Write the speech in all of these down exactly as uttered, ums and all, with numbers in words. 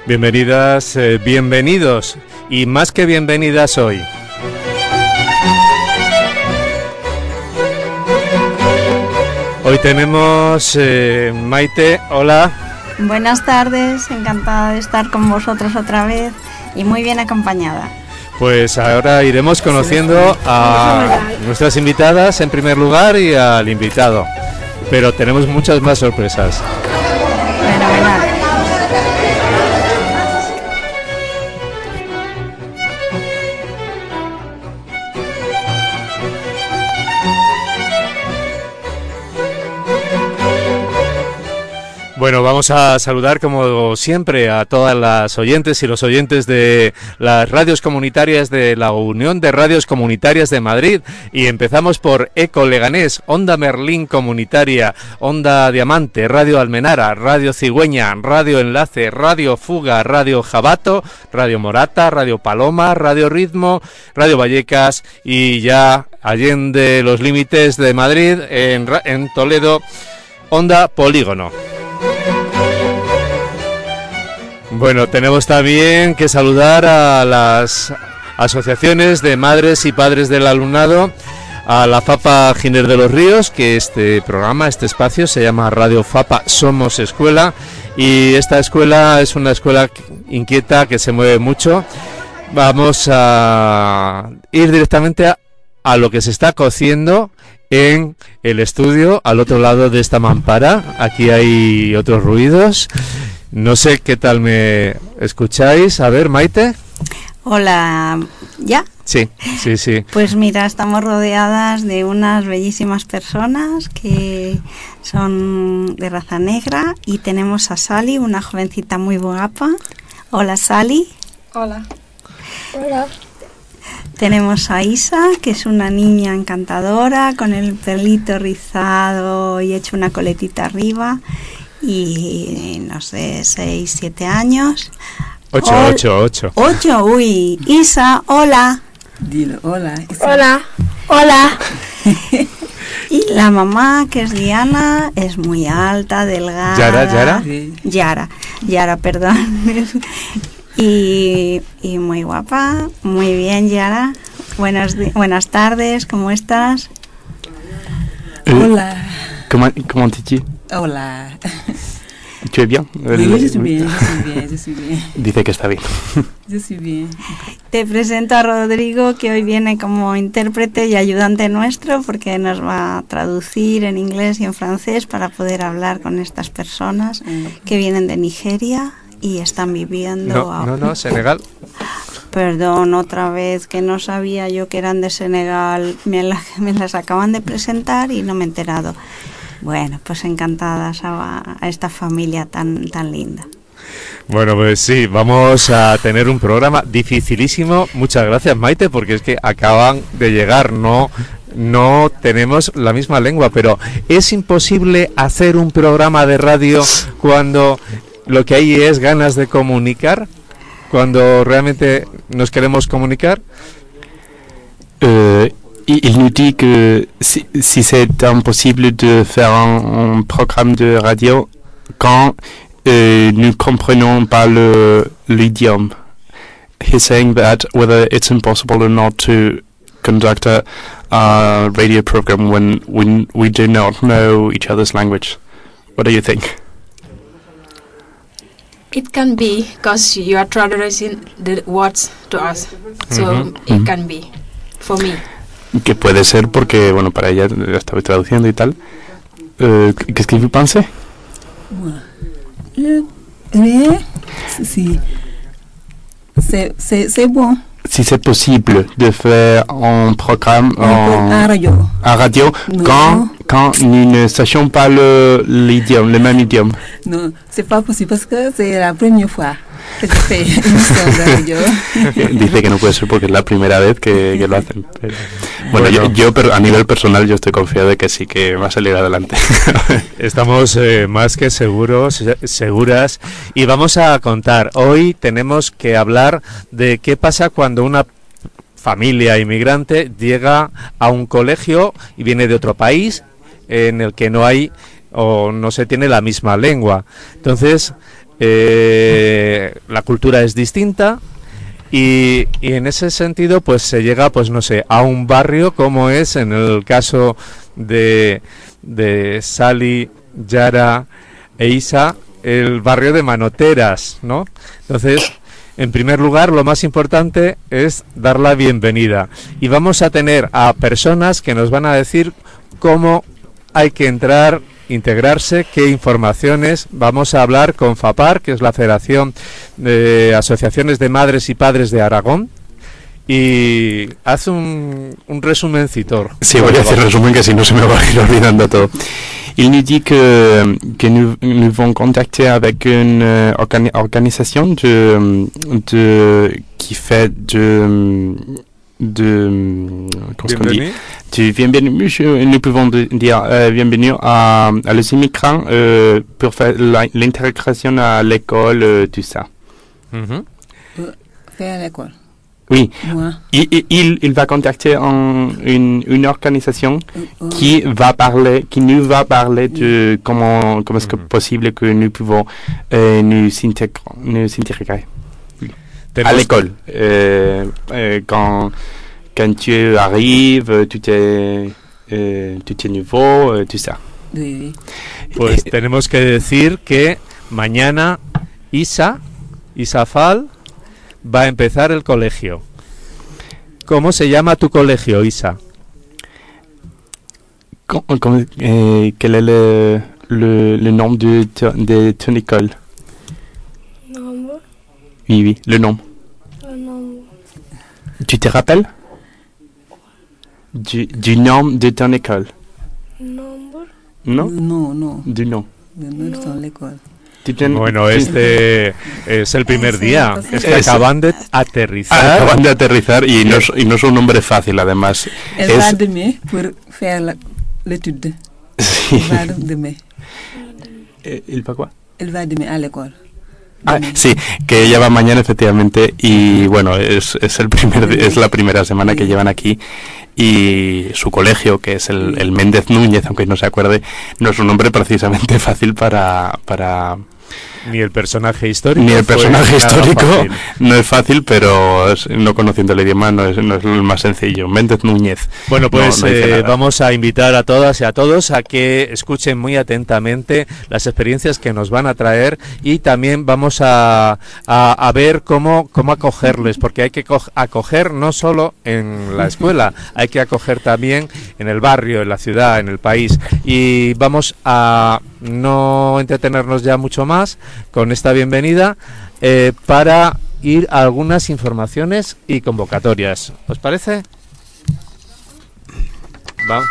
Bienvenidas, eh, bienvenidos y más que bienvenidas hoy. Hoy tenemos eh, Maite, hola. Buenas tardes, encantada de estar con vosotros otra vez y muy bien acompañada. Pues ahora iremos conociendo a nuestras invitadas en primer lugar y al invitado, pero tenemos muchas más sorpresas. Fenomenal. Bueno, vamos a saludar como siempre a todas las oyentes y los oyentes de las radios comunitarias de la Unión de Radios Comunitarias de Madrid y empezamos por Eco Leganés, Onda Merlín Comunitaria, Onda Diamante, Radio Almenara, Radio Cigüeña, Radio Enlace, Radio Fuga, Radio Jabato, Radio Morata, Radio Paloma, Radio Ritmo, Radio Vallecas y ya allende los límites de Madrid, en, en Toledo, Onda Polígono. Bueno, tenemos también que saludar a las asociaciones de madres y padres del alumnado, a la FAPA Giner de los Ríos, que este programa, este espacio se llama Radio FAPA Somos Escuela, y esta escuela es una escuela inquieta que se mueve mucho. Vamos a ir directamente a, a lo que se está cociendo en el estudio, al otro lado de esta mampara. Aquí hay otros ruidos. No sé qué tal me escucháis. A ver, Maite. Hola, ¿ya? Sí, sí, sí. Pues mira, estamos rodeadas de unas bellísimas personas que son de raza negra y tenemos a Sally, una jovencita muy guapa. Hola, Sally. Hola. Hola. Tenemos a Isa, que es una niña encantadora, con el pelito rizado y hecho una coletita arriba. Y no sé, seis, siete años. Ocho, Ol- ocho, ocho. Ocho, uy. Isa, hola. Dilo, hola. Isa. Hola. Hola. Y la mamá, que es Diana, es muy alta, delgada. ¿Yara, Yara? Sí. Yara, Yara, perdón. y, y muy guapa, muy bien, Yara. Buenas, di- buenas tardes, ¿cómo estás? Hola. Comment, comment es-tu? Hola. ¿Tu es bien? Oui, yo estoy bien, yo estoy bien, yo estoy bien. Dice que está bien. Yo estoy bien. Te presento a Rodrigo, que hoy viene como intérprete y ayudante nuestro, porque nos va a traducir en inglés y en francés para poder hablar con estas personas que vienen de Nigeria y están viviendo... No, a- no, no, Senegal. Perdón, otra vez, que no sabía yo que eran de Senegal. Me, la- me las acaban de presentar y no me he enterado. Bueno, pues encantadas a, a esta familia tan, tan linda. Bueno, pues sí, vamos a tener un programa dificilísimo. Muchas gracias, Maite, porque es que acaban de llegar, no, no tenemos la misma lengua, pero es imposible hacer un programa de radio cuando lo que hay es ganas de comunicar, cuando realmente nos queremos comunicar. Euh, il il nous dit que si, si c'est impossible de faire un, un programme de radio quand euh, nous comprenons pas le l'idiome. He's saying that whether it's impossible or not to conduct a, a radio program when when we do not know each other's language. What do you think? It can be because you are traducing the words to us, so Mhm. it Mhm. can be for me. Que puede ser porque, bueno, para ella la estaba traduciendo y tal. Euh, Qu'est-ce que vous pensez? Moi. Je... Oui. Si. C'est, c'est, c'est bon. Si c'est possible de faire un programme en, En radio. en radio Non. quand, quand nous ne sachions pas le, l'idiome, le même idiome. Non, c'est pas possible parce que c'est la première fois que je fais une émission de radio. Dice que no puede ser porque es la primera vez que, que lo hacen. Pero, bueno, Bueno. yo, yo per- a nivel personal yo estoy confiado de que sí que va a salir adelante. Estamos eh, más que seguros, eh, seguras, y vamos a contar. Hoy tenemos que hablar de qué pasa cuando una familia inmigrante llega a un colegio y viene de otro país en el que no hay o no se tiene la misma lengua. Entonces, eh, la cultura es distinta. Y, y en ese sentido pues se llega, pues no sé, a un barrio como es en el caso de, de Sally, Yara e Isa, el barrio de Manoteras, ¿no? Entonces, en primer lugar, lo más importante es dar la bienvenida. Y vamos a tener a personas que nos van a decir cómo hay que entrar, integrarse, qué informaciones. Vamos a hablar con FAPAR, que es la Federación de Asociaciones de Madres y Padres de Aragón, y haz un, un resumencito. Sí, voy a hacer un resumen que si no se me va a ir olvidando todo. Il nous dit que, que nous, nous vont contacter avec une euh, organi organisation de, de, qui fait de... de comment on dit, du bienvenue, nous pouvons dire euh, bienvenue à, à les immigrants euh, pour faire l'intégration à l'école, euh, tout ça. Mm-hmm. Faire l'école. Oui, ouais. il, il, il va contacter un, une, une organisation oh. qui va parler, qui nous va parler de comment, comment est-ce que possible que nous pouvons euh, nous intégrer, nous intégrer à l'école. Euh, euh, quand, quand tu arrives, tout est, euh, tout est nouveau, euh, tout ça. Oui. Pues eh, tenemos que decir que mañana Isa, Isafal, va a empezar el colegio. ¿Cómo se llama tu colegio, Isa? Com, com, eh, quel est le, le, le nom de, de ton école? Nombre. Oui, oui, le nom. Le nombre. Tu te rappelles? Du, du nom de ton école? Nombre. Non? Non, non. Du nom. De nuestra école. Bueno, este es el primer día. Es que acaban de aterrizar. Acaban de aterrizar y no, es, y no es un nombre fácil, además. Elle va demain pour faire l'étude. Sí. Elle va demain. ¿El va quoi? Elle va demain à l'école. Ah, sí, que ella va mañana efectivamente y bueno, es, es el primer es la primera semana que llevan aquí y su colegio, que es el, el Méndez Núñez, aunque no se acuerde, no es un nombre precisamente fácil para... para ni el personaje histórico. Ni el personaje histórico no es fácil, pero es, no conociendo el idioma no es, no es el más sencillo. Méndez Núñez. Bueno, pues no, no eh, vamos a invitar a todas y a todos a que escuchen muy atentamente las experiencias que nos van a traer y también vamos a, a, a ver cómo, cómo acogerles, porque hay que acoger no solo en la escuela, hay que acoger también en el barrio, en la ciudad, en el país. Y vamos a no entretenernos ya mucho más con esta bienvenida eh, para ir a algunas informaciones y convocatorias. ¿Os parece? Va.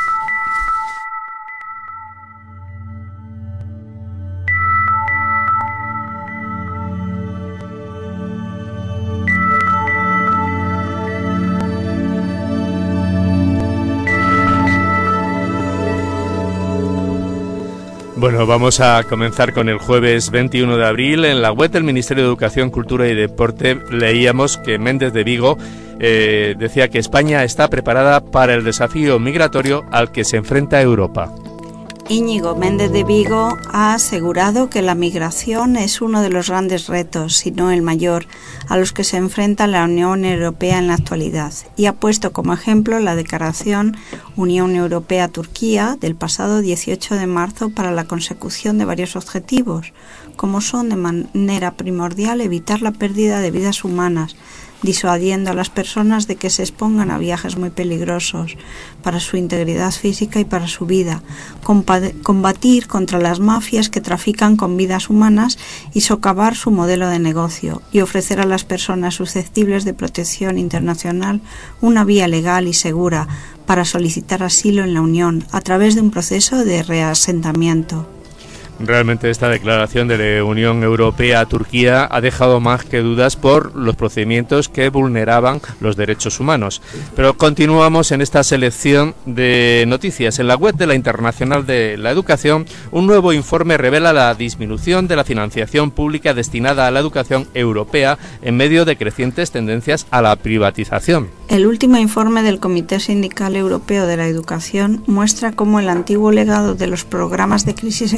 Bueno, vamos a comenzar con el jueves veintiuno de abril. En la web del Ministerio de Educación, Cultura y Deporte leíamos que Méndez de Vigo eh, decía que España está preparada para el desafío migratorio al que se enfrenta Europa. Íñigo Méndez de Vigo ha asegurado que la migración es uno de los grandes retos, si no el mayor, a los que se enfrenta la Unión Europea en la actualidad, y ha puesto como ejemplo la declaración Unión Europea-Turquía del pasado dieciocho de marzo para la consecución de varios objetivos, como son de manera primordial evitar la pérdida de vidas humanas, disuadiendo a las personas de que se expongan a viajes muy peligrosos para su integridad física y para su vida, combatir contra las mafias que trafican con vidas humanas y socavar su modelo de negocio, y ofrecer a las personas susceptibles de protección internacional una vía legal y segura para solicitar asilo en la Unión a través de un proceso de reasentamiento. Realmente esta declaración de la Unión Europea-Turquía ha dejado más que dudas por los procedimientos que vulneraban los derechos humanos. Pero continuamos en esta selección de noticias. En la web de la Internacional de la Educación, un nuevo informe revela la disminución de la financiación pública destinada a la educación europea en medio de crecientes tendencias a la privatización. El último informe del Comité Sindical Europeo de la Educación muestra cómo el antiguo legado de los programas de crisis económica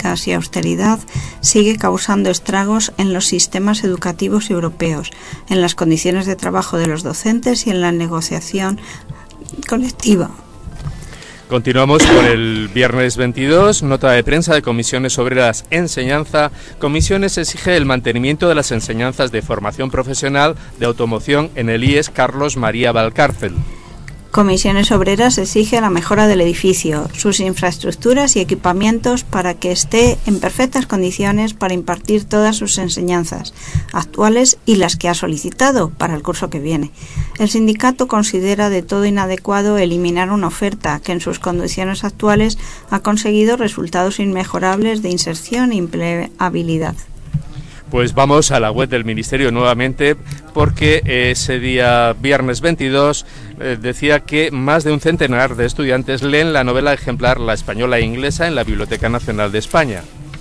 económicas y austeridad sigue causando estragos en los sistemas educativos europeos, en las condiciones de trabajo de los docentes y en la negociación colectiva. Continuamos con el viernes veintidós, nota de prensa de Comisiones Obreras Enseñanza. Comisiones exige el mantenimiento de las enseñanzas de formación profesional de automoción en el I E S Carlos María Valcárcel. Comisiones Obreras exige la mejora del edificio, sus infraestructuras y equipamientos para que esté en perfectas condiciones para impartir todas sus enseñanzas, actuales y las que ha solicitado para el curso que viene. El sindicato considera de todo inadecuado eliminar una oferta que en sus condiciones actuales ha conseguido resultados inmejorables de inserción e empleabilidad. Pues vamos a la web del Ministerio nuevamente, porque ese día viernes veintidós eh, decía que más de un centenar de estudiantes leen la novela ejemplar La española e inglesa en la Biblioteca Nacional de España.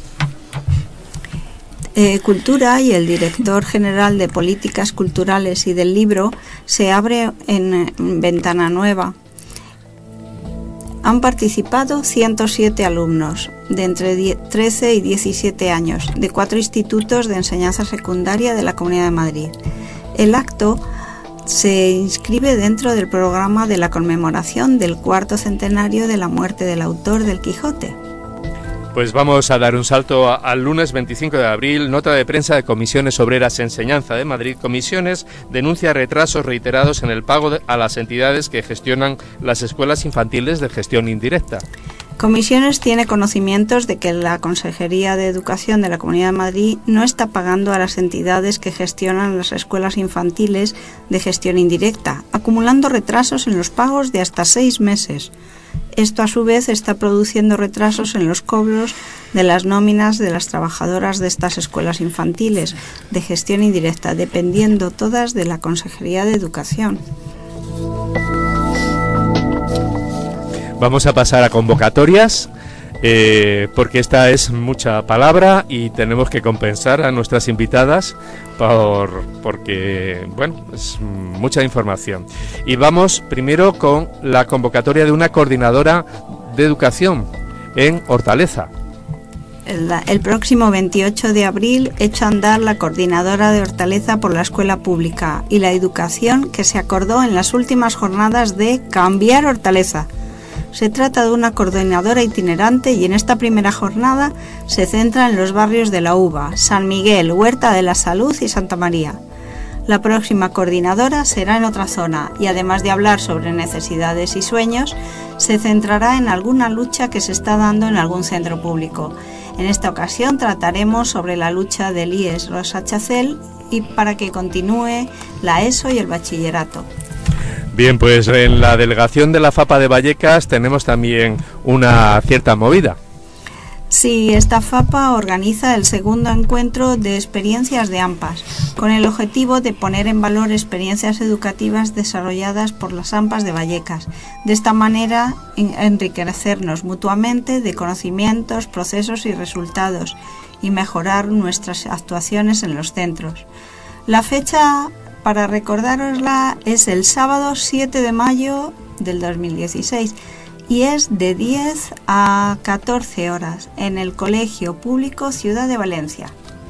Eh, Cultura y el director general de Políticas Culturales y del Libro se abre en, en Ventana Nueva. Han participado ciento siete alumnos de entre trece y diecisiete años de cuatro institutos de enseñanza secundaria de la Comunidad de Madrid. El acto se inscribe dentro del programa de la conmemoración del cuarto centenario de la muerte del autor del Quijote. Pues vamos a dar un salto al lunes veinticinco de abril, nota de prensa de Comisiones Obreras Enseñanza de Madrid. Comisiones denuncia retrasos reiterados en el pago a las entidades que gestionan las escuelas infantiles de gestión indirecta. Comisiones tiene conocimientos de que la Consejería de Educación de la Comunidad de Madrid no está pagando a las entidades que gestionan las escuelas infantiles de gestión indirecta, acumulando retrasos en los pagos de hasta seis meses. Esto a su vez está produciendo retrasos en los cobros de las nóminas de las trabajadoras de estas escuelas infantiles de gestión indirecta, dependiendo todas de la Consejería de Educación. Vamos a pasar a convocatorias, eh, porque esta es mucha palabra y tenemos que compensar a nuestras invitadas por, porque, bueno, es mucha información. Y vamos primero con la convocatoria de una coordinadora de educación en Hortaleza. El, el próximo veintiocho de abril echa a andar la coordinadora de Hortaleza por la escuela pública y la educación que se acordó en las últimas jornadas de Cambiar Hortaleza. Se trata de una coordinadora itinerante y en esta primera jornada se centra en los barrios de La Uva, San Miguel, Huerta de la Salud y Santa María. La próxima coordinadora será en otra zona y además de hablar sobre necesidades y sueños, se centrará en alguna lucha que se está dando en algún centro público. En esta ocasión trataremos sobre la lucha del I E S Rosa Chacel y para que continúe la ESO y el bachillerato. Bien, pues en la delegación de la FAPA de Vallecas tenemos también una cierta movida. Sí, esta FAPA organiza el segundo encuentro de experiencias de AMPAs, con el objetivo de poner en valor experiencias educativas desarrolladas por las AMPAs de Vallecas. De esta manera, en- enriquecernos mutuamente de conocimientos, procesos y resultados y mejorar nuestras actuaciones en los centros. La fecha, para recordárosla, es el sábado siete de mayo del dos mil dieciséis y es de diez a catorce horas en el Colegio Público Ciudad de Valencia.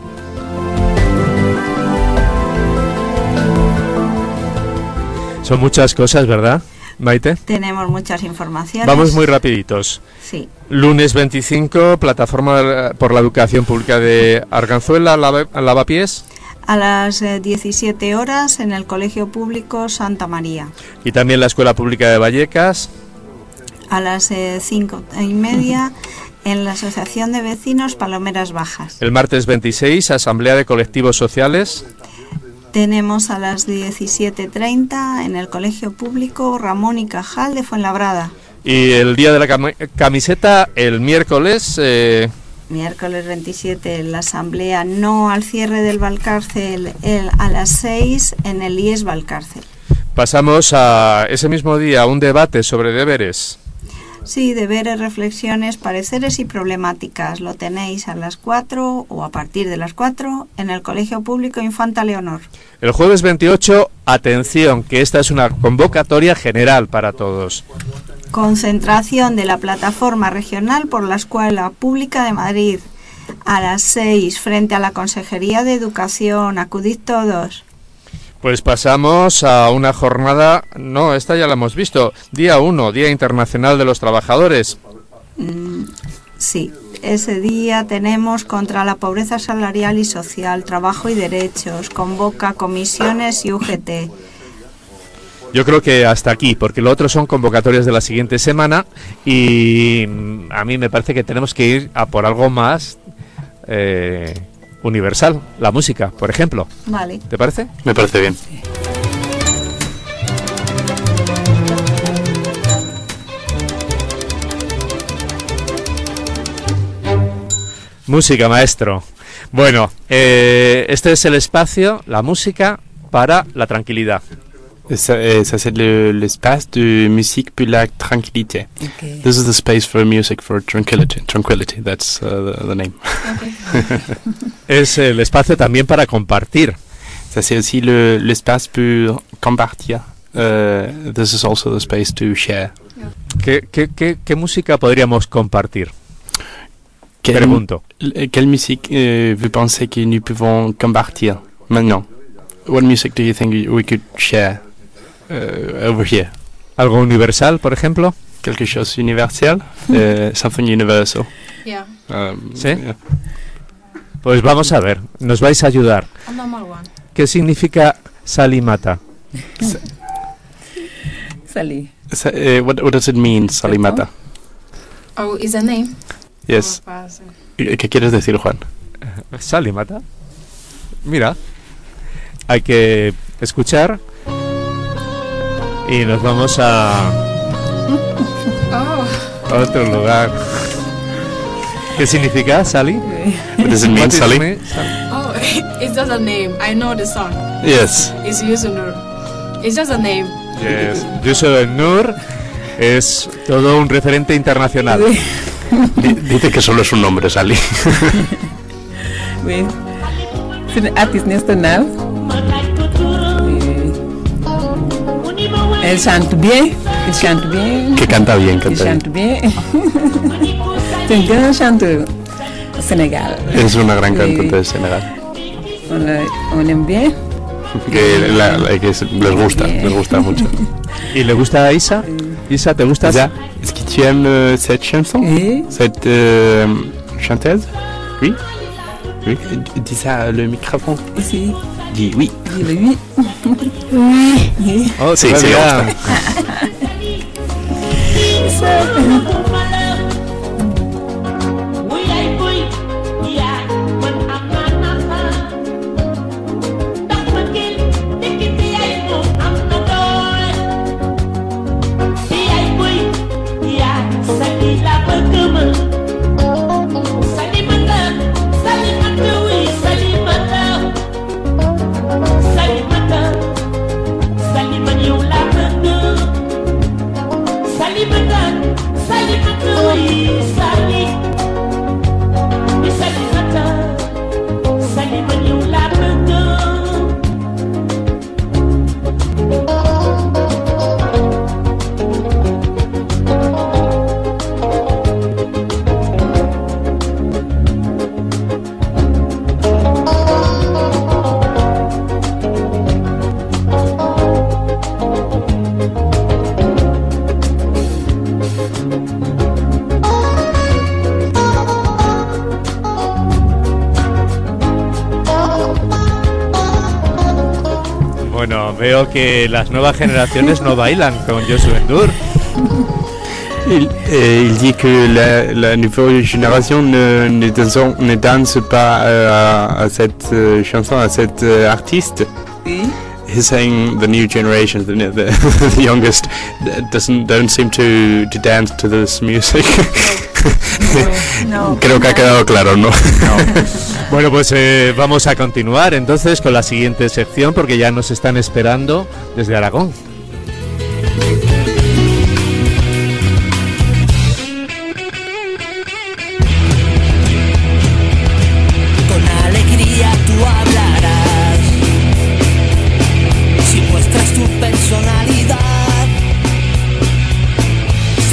Son muchas cosas, ¿verdad, Maite? Tenemos muchas informaciones. Vamos muy rapiditos. Sí. Lunes veinticinco, Plataforma por la Educación Pública de Arganzuela, Lava- Lavapiés. A las eh, diecisiete horas en el Colegio Público Santa María. Y también la Escuela Pública de Vallecas. A las eh, cinco y media en la Asociación de Vecinos Palomeras Bajas. El martes veintiséis, Asamblea de Colectivos Sociales. Tenemos a las diecisiete treinta en el Colegio Público Ramón y Cajal de Fuenlabrada. Y el día de la cam- camiseta, el miércoles, eh, Miércoles veintisiete en la Asamblea No al cierre del Valcárcel el, a las seis en el I E S Valcárcel. pasamos a ese mismo día a un debate sobre deberes. Sí, deberes, reflexiones, pareceres y problemáticas. Lo tenéis a las cuatro o a partir de las cuatro en el Colegio Público Infanta Leonor. El jueves veintiocho, atención, que esta es una convocatoria general para todos. Concentración de la plataforma regional por la Escuela Pública de Madrid. A las seis, frente a la Consejería de Educación. Acudid todos. Pues pasamos a una jornada, no, esta ya la hemos visto, día uno, Día Internacional de los Trabajadores. Mm, sí, ese día tenemos contra la pobreza salarial y social, trabajo y derechos, convoca comisiones y U G T. Yo creo que hasta aquí, porque lo otro son convocatorias de la siguiente semana y a mí me parece que tenemos que ir a por algo más eh, universal, la música, por ejemplo. Vale. ¿Te parece? Me parece bien. Música, maestro. Bueno, eh, este es el espacio, la música para la tranquilidad. Ça, euh, ça c'est le, l'espace de musique pour la tranquillité. Okay. This is the space for music for tranquility. Tranquility, that's uh, the, the name. Es el espacio también para compartir. Ça c'est aussi le, l'espace pour compartir. Uh, this is also the space to share. ¿Qué, qué, qué, qué música podríamos compartir? Quelle, Pregunto. l- quelle musique euh, vous pensez que nous pouvons compartir maintenant? What music do you think we could share uh, over here? ¿Algo universal, por ejemplo? Quelque chose universel? uh, something universal. Yeah, Um, ¿Sí? yeah. Pues vamos a ver, nos vais a ayudar. a normal one. ¿Qué significa salimata? Salut. So, uh, what, what does it mean, Salimata? Oh, is a name? Yes. Oh, person. ¿Qué quieres decir, Juan? ¿Salimata? Mira, hay que escuchar y nos vamos a, Oh, a otro lugar. ¿Qué significa, Sally? What does it mean, What is Sally? me- Sally? oh, it's just a name. I know the song. Yes. It's Yusunur. It's just a name. Yes. Yusuf Nur es todo un referente internacional. Di- Dice que solo es un nombre, Sally. Oui. C'est une artiste nationale. Et elle chante bien. Elle chante bien. Que canta bien, Elle canta bien. chante bien. C'est un grand chanteur au Sénégal. Es una gran Oui. cantante de Senegal. On, la- on aime bien. Que, la- la- que es- les gusta, Bien. les gusta mucho. ¿Y le gusta a Isa? Isa, ¿te gusta? Isa, est-ce que tu aimes euh, cette chanson? Oui. Cette euh, chanteuse? Oui? Oui. D- Dis ça à le microphone. Ici. Dis oui. Dis le oui. Oh, Sí, te sí, le va gusta. Bueno, veo que las nuevas generaciones no bailan con Josué Ndur. Il, euh, il dit que la, la nouvelle génération ne, ne, danse, ne danse pas euh, à, à cette euh, chanson, à cette euh, artiste. Oui. He's saying the new generation, the, the, the youngest, doesn't don't seem to, to dance to this music. No. Creo que ha quedado claro, ¿no? Bueno, pues eh, vamos a continuar entonces con la siguiente sección porque ya nos están esperando desde Aragón. Con alegría tú hablarás, si muestras tu personalidad,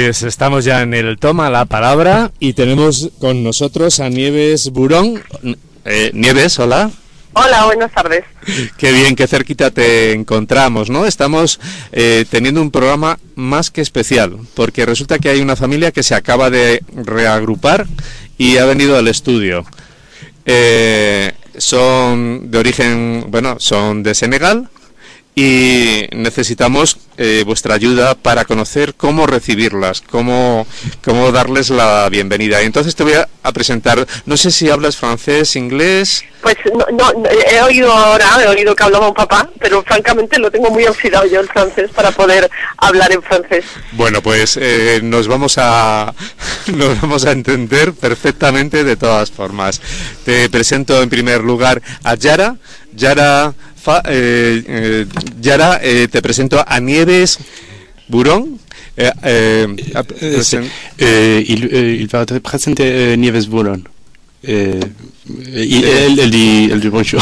Pues estamos ya en el Toma la Palabra y tenemos con nosotros a Nieves Burón. Eh, Nieves, hola. Hola, buenas tardes. Qué bien, qué cerquita te encontramos, ¿no? Estamos eh, teniendo un programa más que especial, porque resulta que hay una familia que se acaba de reagrupar y ha venido al estudio. Eh, son de origen, bueno, son de Senegal y necesitamos eh, vuestra ayuda para conocer cómo recibirlas, cómo, cómo darles la bienvenida. Y entonces te voy a, a presentar, no sé si hablas francés, inglés. Pues no, no, he oído ahora, he oído que hablaba un papá, pero francamente lo tengo muy oxidado yo el francés para poder hablar en francés. Bueno, pues eh, nos vamos a nos vamos a entender perfectamente de todas formas. Te presento en primer lugar a Yara. Yara Fa, eh, eh, Yara, eh, te presento a Nieves Burón. Eh, eh, euh, euh, il, euh, il va te présenter euh, Nieves Burón. Euh, il, elle, elle, dit, elle dit bonjour.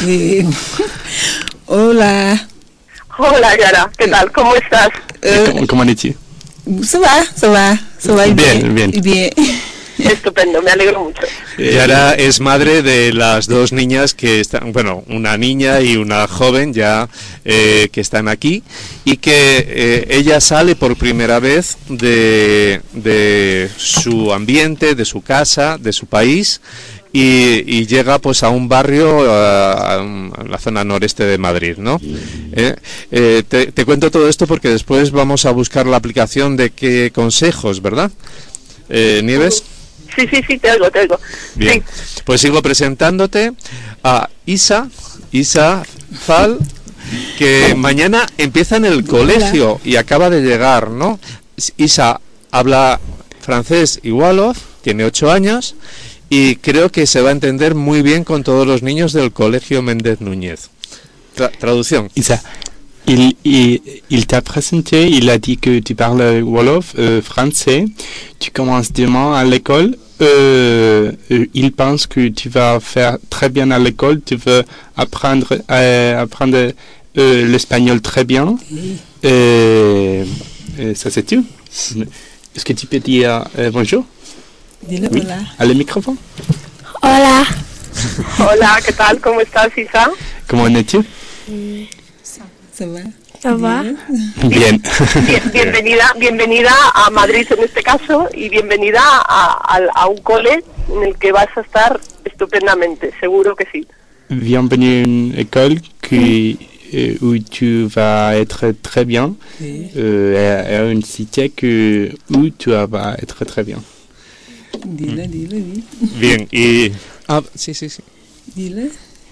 Hola. Hola, Yara, ¿qué tal? ¿Cómo estás? Euh, comment, comment es-tu? Ça va, ça va, ça va bien. Bien, bien. bien. Estupendo, me alegro mucho. Yara es madre de las dos niñas que están, bueno, una niña y una joven ya eh, que están aquí y que eh, ella sale por primera vez de, de su ambiente, de su casa, de su país y, y llega pues a un barrio, a, a la zona noreste de Madrid, ¿no? Eh, eh, te, te cuento todo esto porque después vamos a buscar la aplicación de qué consejos, ¿verdad? Eh, Nieves. Sí, sí, sí, te oigo, te oigo. Bien, sí. Pues sigo presentándote a Isa, Isa Fall, que mañana empieza en el colegio y acaba de llegar, ¿no? Isa habla francés y wolof, tiene ocho años y creo que se va a entender muy bien con todos los niños del colegio Méndez Núñez. Tra- traducción. Isa, il, il, il t'a présenté, il a dit que tu parles wolof, euh, français, tu commences demain à l'école. Euh, il pense que tu vas faire très bien à l'école, tu veux apprendre, euh, apprendre euh, l'espagnol très bien. Et, et ça c'est tout. Est-ce que tu peux dire euh, bonjour? Dile Oui. hola. À le microphone. Hola. Hola, ¿qué tal? ¿Cómo estás, Isa? Comment es-tu? Ça va. Ça va? Bien. Bien, bienvenida, bienvenida a Madrid en este caso y bienvenida a, a, a un cole en el que vas a estar estupendamente, seguro que sí. Bienvenue à une école qui, euh, où tu vas être très bien, Oui. euh, et à une cité que, où tu vas être très bien. Dile, dile, oui. Bien, y... Ah, sí, sí, sí. Dile.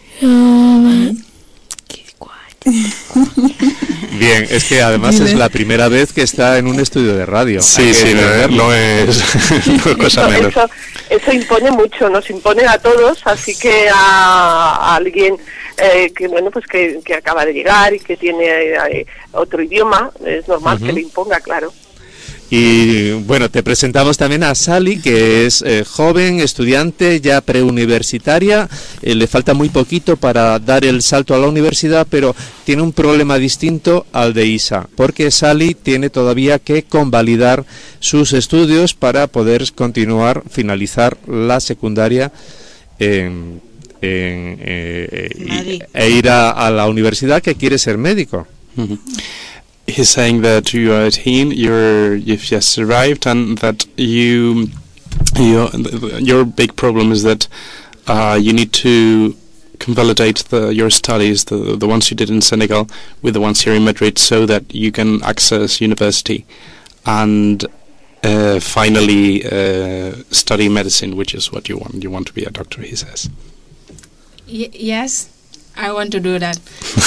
Bien, es que además Dile. es la primera vez que está en un estudio de radio. Hay Sí, que sí, no, entenderlo. no es no es cosa Eso, menos. eso, eso impone mucho, nos impone a todos, así que a, a alguien eh, que bueno pues que, que acaba de llegar y que tiene eh, otro idioma, es normal Ujú. que le imponga, claro. Y bueno, te presentamos también a Sally, que es eh, joven, estudiante, ya preuniversitaria, eh, le falta muy poquito para dar el salto a la universidad, pero tiene un problema distinto al de Isa, porque Sally tiene todavía que convalidar sus estudios para poder continuar, finalizar la secundaria en, en, eh, Madrid. y- e ir a, a la universidad, que quiere ser médico. Mhm. He's saying that you are eighteen, you're you've just arrived, and that you, you your big problem is that uh, you need to convalidate the, your studies, the the ones you did in Senegal, with the ones here in Madrid, so that you can access university, and uh, finally uh, study medicine, which is what you want. You want to be a doctor, he says. Y- yes, I want to do that.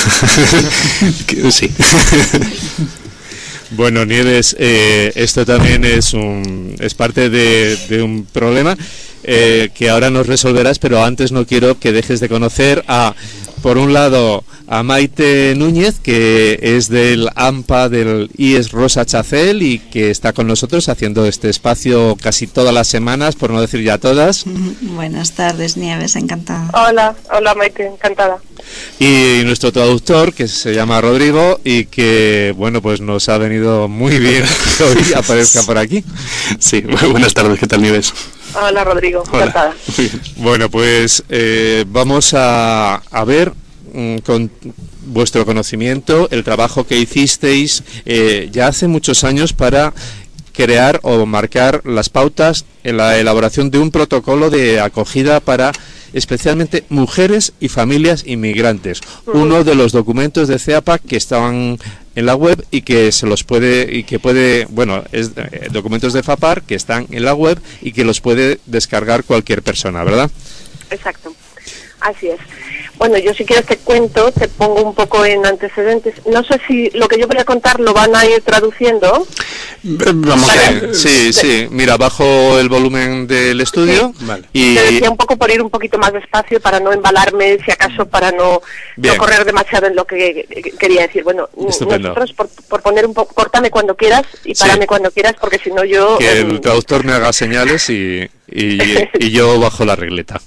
Sí. Bueno, Nieves, eh, esto también es un es parte de, de un problema eh, que ahora nos resolverás, pero antes no quiero que dejes de conocer a, por un lado, a Maite Núñez, que es del AMPA del I E S Rosa Chacel y que está con nosotros haciendo este espacio casi todas las semanas, por no decir ya todas. Buenas tardes, Nieves, encantada. Hola, hola Maite, encantada. Y nuestro traductor, que se llama Rodrigo y que, bueno, pues nos ha venido muy bien que hoy aparezca por aquí. Sí, buenas tardes, ¿qué tal, Nieves? Hola, Rodrigo, encantada. Bueno, pues eh, vamos a, a ver mm, con vuestro conocimiento el trabajo que hicisteis eh, ya hace muchos años para crear o marcar las pautas en la elaboración de un protocolo de acogida para especialmente mujeres y familias inmigrantes. Uh-huh. Uno de los documentos de CEAPA que estaban en la web y que se los puede y que puede, bueno, es eh, documentos de FAPAR que están en la web y que los puede descargar cualquier persona, ¿verdad? Exacto. Así es. Bueno, yo si quieres te cuento, te pongo un poco en antecedentes. No sé si lo que yo voy a contar lo van a ir traduciendo. Vamos sí, a ver. Sí, sí. Mira, bajo el volumen del estudio. Sí. Vale. Y te decía un poco por ir un poquito más despacio para no embalarme, si acaso, para no, no correr demasiado en lo que quería decir. Bueno, estupendo. Nosotros, por, por poner un poco, córtame cuando quieras y párame sí. cuando quieras, porque si no yo... Que el traductor me haga señales y, y, y yo bajo la regleta.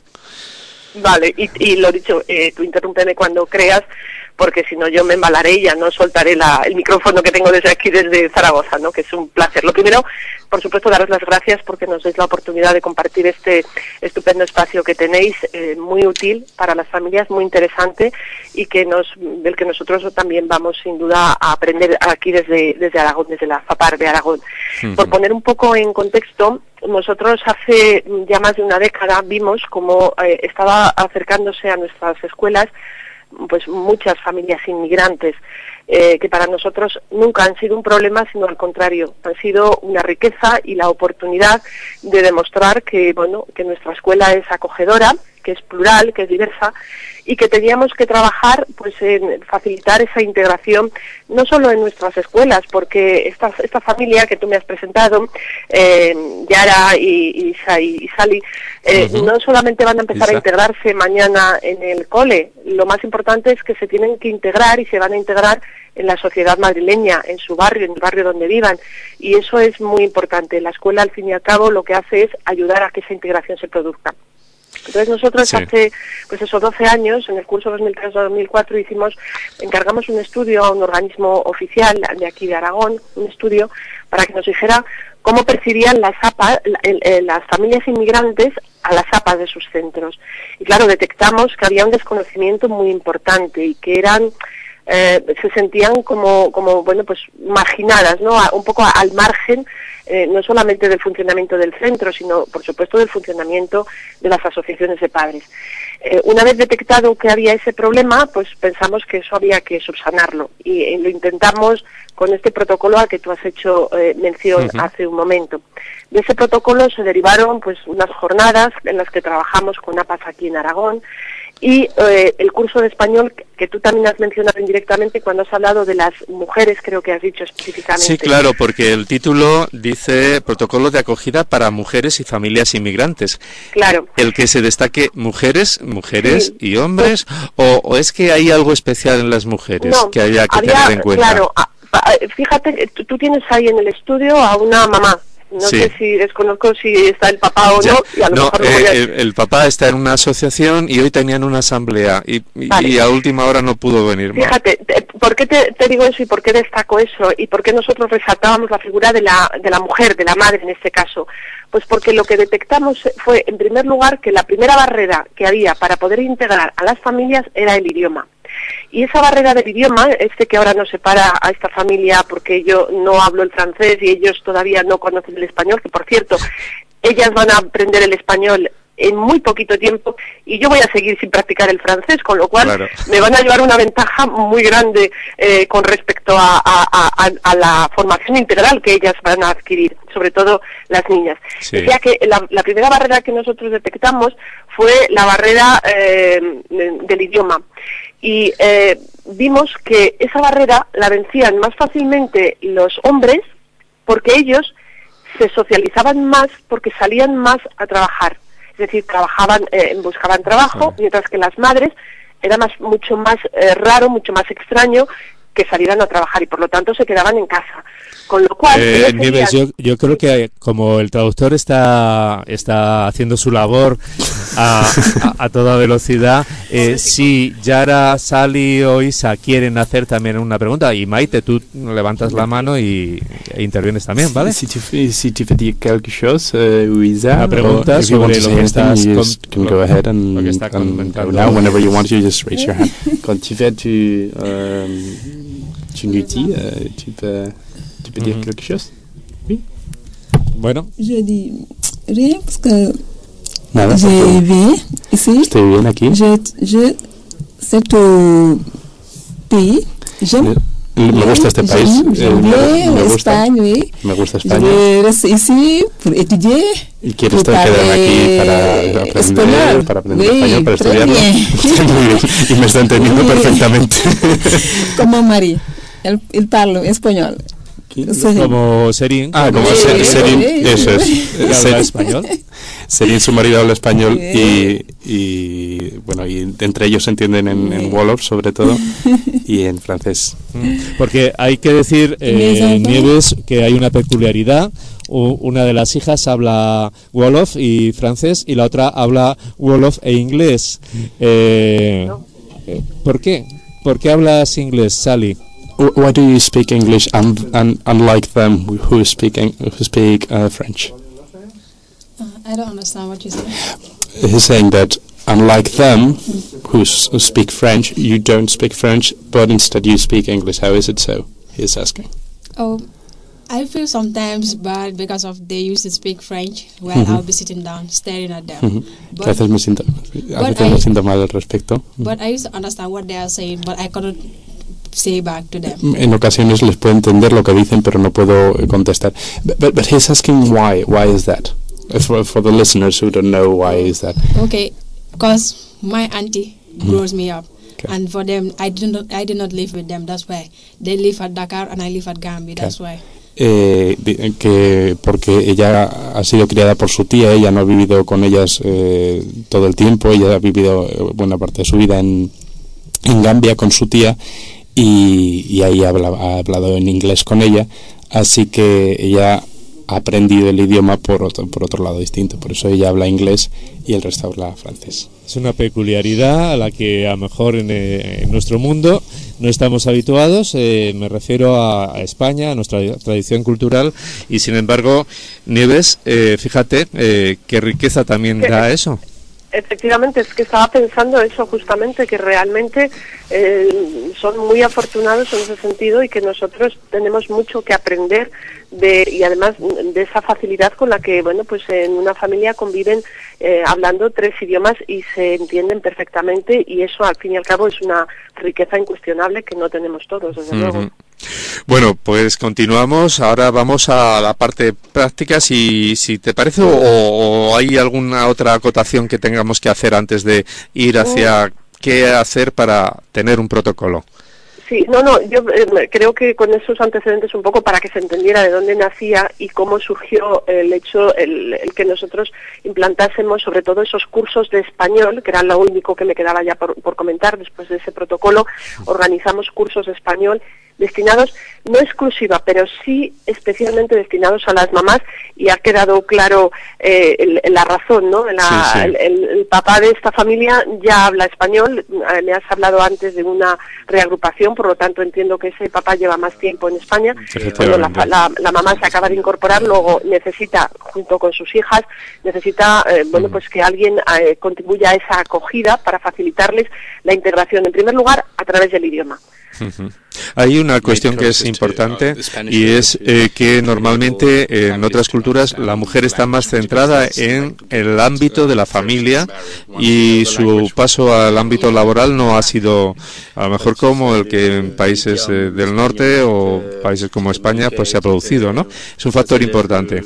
Vale, y, y lo dicho, eh, tú interrúmpeme cuando creas, porque si no yo me embalaré y ya no soltaré la, el micrófono que tengo desde aquí, desde Zaragoza, ¿no? Que es un placer. Lo primero, por supuesto, daros las gracias porque nos dais la oportunidad de compartir este estupendo espacio que tenéis, eh, muy útil para las familias, muy interesante y que nos, del que nosotros también vamos sin duda a aprender aquí desde, desde Aragón, desde la FAPAR de Aragón. Uh-huh. Por poner un poco en contexto, nosotros hace ya más de una década vimos cómo eh, estaba acercándose a nuestras escuelas pues muchas familias inmigrantes eh, que para nosotros nunca han sido un problema, sino al contrario, han sido una riqueza y la oportunidad de demostrar que bueno que nuestra escuela es acogedora, que es plural, que es diversa y que teníamos que trabajar pues en facilitar esa integración no solo en nuestras escuelas, porque esta, esta familia que tú me has presentado, eh, Yara y, y, y Sally, eh, uh-huh. no solamente van a empezar Isa. a integrarse mañana en el cole, lo más importante es que se tienen que integrar y se van a integrar en la sociedad madrileña, en su barrio, en el barrio donde vivan, y eso es muy importante. La escuela, al fin y al cabo, lo que hace es ayudar a que esa integración se produzca. Entonces nosotros sí. hace pues esos doce años, en el curso dos mil tres dos mil cuatro, hicimos, encargamos un estudio a un organismo oficial de aquí de Aragón, un estudio para que nos dijera cómo percibían las A P A, las familias inmigrantes a las A P A de sus centros. Y claro, detectamos que había un desconocimiento muy importante y que eran eh, se sentían como, como bueno, pues marginadas, ¿no? A, un poco a, al margen, eh, no solamente del funcionamiento del centro, sino, por supuesto, del funcionamiento de las asociaciones de padres. Eh, una vez detectado que había ese problema, pues pensamos que eso había que subsanarlo y, y lo intentamos con este protocolo al que tú has hecho eh, mención uh-huh. hace un momento. De ese protocolo se derivaron pues unas jornadas en las que trabajamos con A P A S aquí en Aragón y eh, el curso de español que tú también has mencionado indirectamente cuando has hablado de las mujeres, creo que has dicho específicamente. Sí, claro, porque el título dice Protocolo de acogida para mujeres y familias inmigrantes. Claro. El que se destaque mujeres, mujeres sí. y hombres, o, o es que hay algo especial en las mujeres no, que haya que había, tener en cuenta. Claro, a, a, fíjate, tú, tú tienes ahí en el estudio a una mamá. No sí. sé si desconozco si está el papá o ya. no. Y a lo no, mejor eh, a... el, el papá está en una asociación y hoy tenían una asamblea y, vale. y a última hora no pudo venir. Fíjate, te, ¿por qué te, te digo eso y por qué destaco eso? Y por qué nosotros resaltábamos la figura de la, de la mujer, de la madre en este caso. Pues porque lo que detectamos fue, en primer lugar, que la primera barrera que había para poder integrar a las familias era el idioma. Y esa barrera del idioma, este que ahora nos separa a esta familia porque yo no hablo el francés y ellos todavía no conocen el español, que por cierto, ellas van a aprender el español en muy poquito tiempo y yo voy a seguir sin practicar el francés, con lo cual claro. me van a llevar una ventaja muy grande eh, con respecto a, a, a, a la formación integral que ellas van a adquirir, sobre todo las niñas. Sí. O sea que la, la primera barrera que nosotros detectamos fue la barrera eh, del idioma. Y eh, vimos que esa barrera la vencían más fácilmente los hombres porque ellos se socializaban más porque salían más a trabajar. Es decir, trabajaban, eh, buscaban trabajo, sí. mientras que las madres era más, mucho más eh, raro, mucho más extraño que salieran a trabajar y por lo tanto se quedaban en casa. Con lo cual, eh, Nieves, yo, yo creo que como el traductor está está haciendo su labor a, a, a toda velocidad. Eh, si Yara, Sally o Isa quieren hacer también una pregunta, y Maite, tú levantas la mano y e intervienes también, ¿vale? Si tu, si tu veux dire quelque chose, uh, ou Isa, una pregunta sobre lo que estás you con, can go ahead and, lo que está and comentando. now, whenever you want, you just raise your hand. Quand tu fais tu, euh, tu nutis, euh, tu peux, tu peux dire Mhm. quelque chose? Oui. Bueno. Je dis rien parce que Nada, j'ai porque bien ici. estoy bien aquí. Je, je, c'est au pays. J'aime. Me, me gusta este país. J'aime, eh, j'aime me, bien me gusta. Espagne, oui. Me gusta Je España. vais rester ici pour étudier. Y quiero pour estar quedarme aquí para parler aprender, espagnol. para aprender Oui, español, para très estudiarlo. bien. Muy bien. Y me está entendiendo Oui. perfectamente. Comme mon mari, il, il parle espagnol. Serín. Como Serín. Ah, como Sí, Ser- sí, Serín, sí. eso es. Que habla Ser- español. Serín, su marido habla español Sí. y, y, bueno, y entre ellos se entienden en, en Sí. Wolof, sobre todo, y en francés. Porque hay que decir, ¿Tienes eh, algo? Nieves, que hay una peculiaridad. U- Una de las hijas habla Wolof y francés y la otra habla Wolof e inglés. Eh, eh, ¿Por qué? ¿Por qué hablas inglés, Sally? Wh- Why do you speak English un, un, unlike them who speak Eng- who speak uh, French? Uh, I don't understand what you say. He's saying that unlike them who, s- who speak French, you don't speak French, but instead you speak English. How is it so? He's asking. Oh, I feel sometimes bad because of they used to speak French while Mhm. I'll be sitting down staring at them. Ujú. But, Que a veces me siento, a but veces I- me siento mal al respecto. but I used to understand what they are saying, but I couldn't say back to them. En ocasiones les puedo entender lo que dicen, pero no puedo eh, contestar. But, but, but he's asking why. Why is that? Uh, For, for the listeners who don't know, why is that? Okay, because my auntie grows me up. Okay. And for them, I did not, I did not live with them. That's why they live at Dakar and I live at Gambia. That's why. Eh, di- que porque ella ha sido criada por su tía, ella no ha vivido con ellas eh, todo el tiempo, ella ha vivido eh, buena parte de su vida en, en Gambia con su tía y, y ahí habla, ha hablado en inglés con ella, así que ella ha aprendido el idioma por otro, por otro lado distinto, por eso ella habla inglés y el resto habla francés. Es una peculiaridad a la que a lo mejor en, eh, en nuestro mundo no estamos habituados. Eh, me refiero a, a España, a nuestra tradición cultural, y sin embargo, Nieves, eh, fíjate eh, qué riqueza también da eso. Efectivamente, es que estaba pensando eso justamente, que realmente eh, son muy afortunados en ese sentido y que nosotros tenemos mucho que aprender de, y además de esa facilidad con la que, bueno, pues en una familia conviven eh, hablando tres idiomas y se entienden perfectamente, y eso al fin y al cabo es una riqueza incuestionable que no tenemos todos, desde Ujú. luego. Bueno, pues continuamos. Ahora vamos a la parte práctica, si, si te parece, o, o hay alguna otra acotación que tengamos que hacer antes de ir hacia qué hacer para tener un protocolo. Sí, no, no, yo eh, creo que con esos antecedentes un poco para que se entendiera de dónde nacía y cómo surgió el hecho, el, el que nosotros implantásemos sobre todo esos cursos de español, que era lo único que me quedaba ya por, por comentar después de ese protocolo. Organizamos cursos de español destinados, no exclusiva, pero sí especialmente destinados a las mamás, y ha quedado claro eh, el, la razón, ¿no? La, Sí, sí. El, el, el papá de esta familia ya habla español, eh, me has hablado antes de una reagrupación, por lo tanto entiendo que ese papá lleva más tiempo en España. Cuando la, la, la mamá se acaba de incorporar, luego necesita, junto con sus hijas, necesita, eh, bueno, pues que alguien eh, contribuya a esa acogida para facilitarles la integración, en primer lugar, a través del idioma. Ujú. Hay una cuestión que es importante, y es eh, que normalmente eh, en otras culturas la mujer está más centrada en el ámbito de la familia y su paso al ámbito laboral no ha sido a lo mejor como el que en países eh, del norte o países como España pues se ha producido, ¿no? Es un factor importante.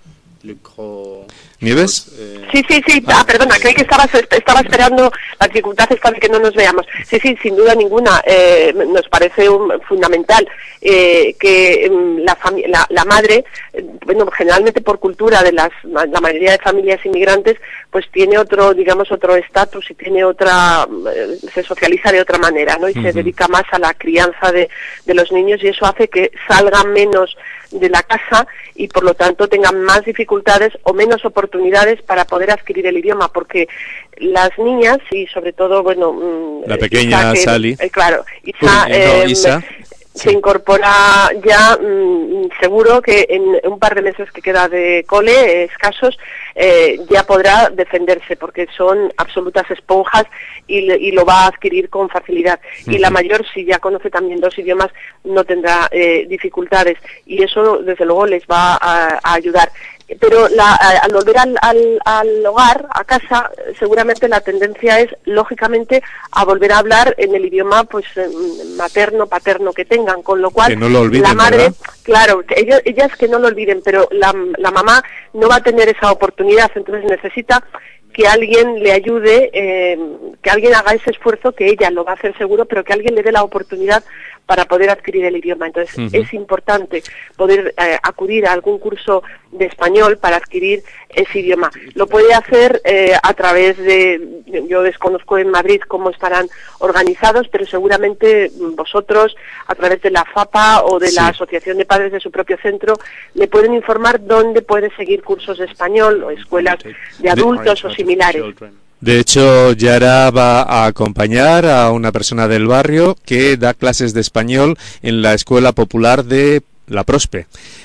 ¿Nieves? Sí, sí, sí, ah, perdona, creí que estabas, estaba esperando la dificultad esta de que no nos veamos. Sí, sí, sin duda ninguna, eh, nos parece un, fundamental eh, que um, la, la, la madre eh, bueno, generalmente por cultura de las la mayoría de familias inmigrantes, pues tiene otro, digamos, otro estatus y tiene otra, eh, se socializa de otra manera, ¿no? Y uh-huh. se dedica más a la crianza de, de los niños, y eso hace que salgan menos de la casa y por lo tanto tengan más dificultades o menos oportunidades para poder adquirir el idioma, porque las niñas y sobre todo, bueno, la pequeña Isa, Sally, eh, claro, Isa, Uy, no, Isa. Eh, se sí. incorpora ya mmm, seguro que en un par de meses que queda de cole, eh, escasos, eh, ya podrá defenderse, porque son absolutas esponjas y, y lo va a adquirir con facilidad. Uh-huh. Y la mayor, si ya conoce también dos idiomas, no tendrá eh, dificultades, y eso desde luego les va a, a ayudar. Pero la, al volver al, al, al hogar, a casa, seguramente la tendencia es, lógicamente, a volver a hablar en el idioma pues materno, paterno que tengan, con lo cual que no lo olviden, la madre, ¿verdad? Claro, ellas, ellas que no lo olviden, pero la, la mamá no va a tener esa oportunidad, entonces necesita que alguien le ayude, eh, que alguien haga ese esfuerzo, que ella lo va a hacer seguro, pero que alguien le dé la oportunidad para poder adquirir el idioma. Entonces uh-huh. es importante poder eh, acudir a algún curso de español para adquirir ese idioma. Lo puede hacer eh, a través de, yo desconozco en Madrid cómo estarán organizados, pero seguramente vosotros, a través de la FAPA o de sí. la Asociación de Padres de su propio centro, le pueden informar dónde puede seguir cursos de español o escuelas de adultos o similares. De hecho, Yara va a acompañar a una persona del barrio que da clases de español en la Escuela Popular de La Prospe.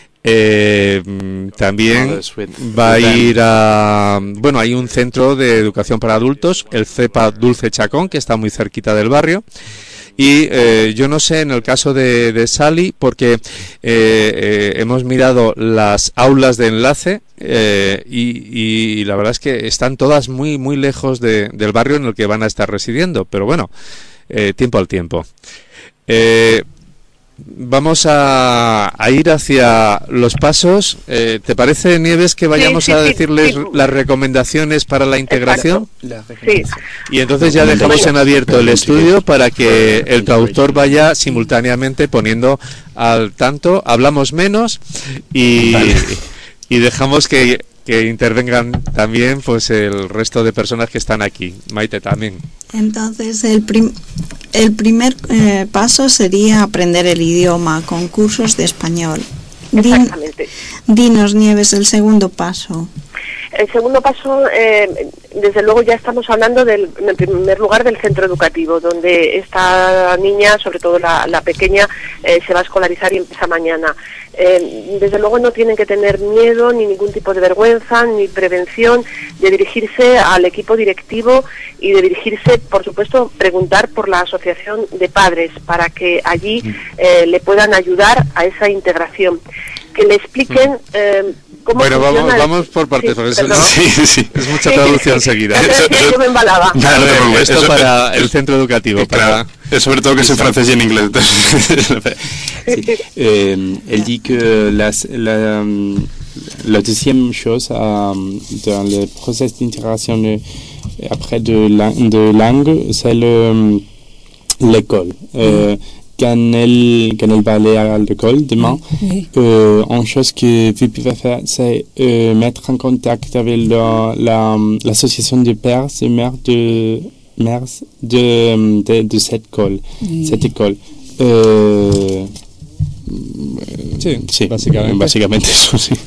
Eh, también va a ir a... Bueno, hay un centro de educación para adultos, el CEPA Dulce Chacón, que está muy cerquita del barrio. Y eh, yo no sé en el caso de, de Sally, porque eh, eh, hemos mirado las aulas de enlace eh, y, y la verdad es que están todas muy muy lejos de, del barrio en el que van a estar residiendo, pero bueno, eh, tiempo al tiempo. Eh, Vamos a, a ir hacia los pasos. Eh, ¿Te parece, Nieves, que vayamos sí, sí, a decirles sí, sí. las recomendaciones para la integración? Sí. Y entonces ya dejamos en abierto el estudio para que el traductor vaya simultáneamente poniendo al tanto. Hablamos menos y, y dejamos que, que intervengan también pues el resto de personas que están aquí. Maite también. Entonces el, prim el primer eh, paso sería aprender el idioma con cursos de español. Exactamente. Din, dinos, Nieves, el segundo paso. El segundo paso, eh, desde luego ya estamos hablando del, en primer lugar del centro educativo, donde esta niña, sobre todo la, la pequeña, eh, se va a escolarizar y empieza mañana. Eh, desde luego no tienen que tener miedo, ni ningún tipo de vergüenza, ni prevención de dirigirse al equipo directivo y de dirigirse, por supuesto, preguntar por la asociación de padres para que allí eh, le puedan ayudar a esa integración. Que le expliquen eh, cómo bueno, funciona vamos, el... vamos por partes, sí, eso, ¿no? sí, sí, es mucha traducción seguida. Yo, yo me embalaba. Claro, ver, esto eso, para el centro educativo. Eh, para... claro, sobre todo que es en francés y en inglés. sí. euh, elle dit que la, la, la deuxième chose euh, dans le processus d'intégration de, après de, la, de langue, c'est l'école. Euh, Quand elle, quand elle va aller à l'école demain, oui. euh, une chose que vous pouvez faire, c'est euh, mettre en contact avec l'association la, la, de pères et mères de, mères de, de, de cette école. Oui. Cette école. Euh, sí, sí, básicamente. Básicamente eso, sí.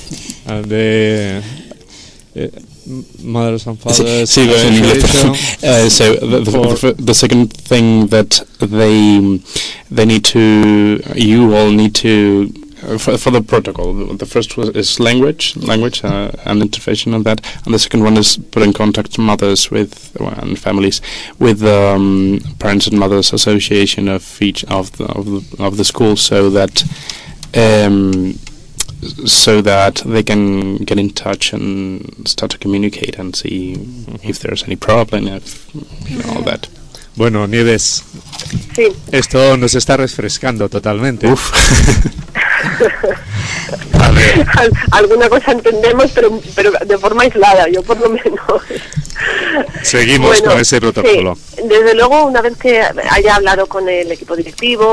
De, eh, mothers and fathers. Sí, sí, in English. Uh, so the, the, the second thing that they they need to, you all need to, uh, for, for the protocol. The first is language, language uh, and intervention on that, and the second one is put in contact mothers with and families with um, parents and mothers association of each of the of the, of the school, so that. Um, so that they can get in touch and start to communicate and see mm-hmm. if there's any problem, if, you know, all that. Bueno, Nieves, sí. Esto nos está refrescando totalmente. Uf. A ver. Alguna cosa entendemos, pero, pero de forma aislada, yo por lo menos. Seguimos bueno, con ese protocolo. Sí. Desde luego, una vez que haya hablado con el equipo directivo,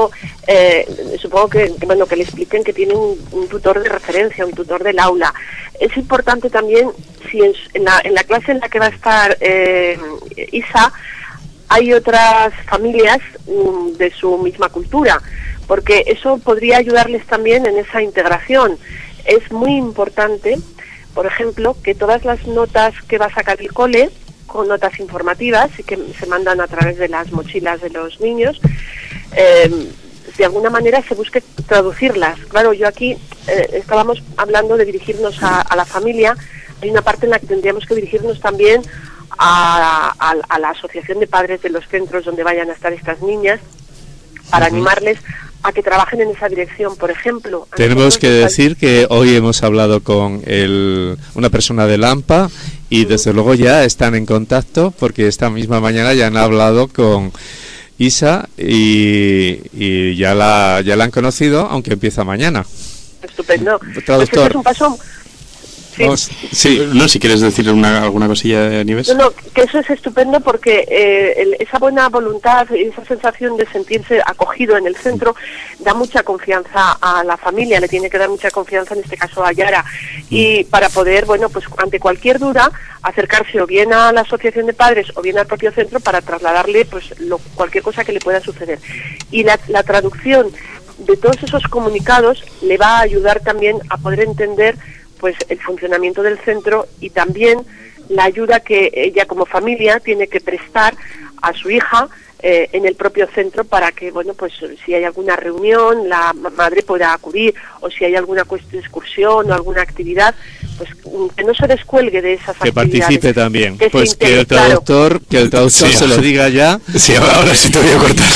eh, supongo que, que, bueno, que le expliquen que tiene un, un tutor de referencia, un tutor del aula. Es importante también, si en, en, la, en la clase en la que va a estar eh, Isa, hay otras familias um, de su misma cultura, porque eso podría ayudarles también en esa integración. Es muy importante, por ejemplo, que todas las notas que va a sacar el cole, con notas informativas y que se mandan a través de las mochilas de los niños, eh, de alguna manera se busque traducirlas. Claro, yo aquí eh, estábamos hablando de dirigirnos a, a la familia. Hay una parte en la que tendríamos que dirigirnos también a, a, a la asociación de padres de los centros donde vayan a estar estas niñas, para uh-huh. animarles a que trabajen en esa dirección. Por ejemplo, tenemos que decir que hoy hemos hablado con el, una persona de Lampa y uh-huh. desde luego ya están en contacto, porque esta misma mañana ya han hablado con Isa y, y ya la ya la han conocido, aunque empieza mañana. Estupendo. Traductor. Pues es un paso. Sí. Vamos, sí, no, si quieres decir una, alguna cosilla, Nieves. No, no, que eso es estupendo porque eh, el, esa buena voluntad, esa sensación de sentirse acogido en el centro, da mucha confianza a la familia, le tiene que dar mucha confianza, en este caso a Yara, y para poder, bueno, pues ante cualquier duda, acercarse o bien a la asociación de padres o bien al propio centro para trasladarle pues lo, cualquier cosa que le pueda suceder. Y la, la traducción de todos esos comunicados le va a ayudar también a poder entender pues el funcionamiento del centro y también la ayuda que ella como familia tiene que prestar a su hija eh, en el propio centro, para que, bueno, pues si hay alguna reunión la madre pueda acudir, o si hay alguna cuestión, excursión o alguna actividad, pues que no se descuelgue de esas que actividades. Que participe también, que pues integre, que el traductor, claro. que el traductor sí, se lo diga ya. Sí, ahora sí te voy a cortar.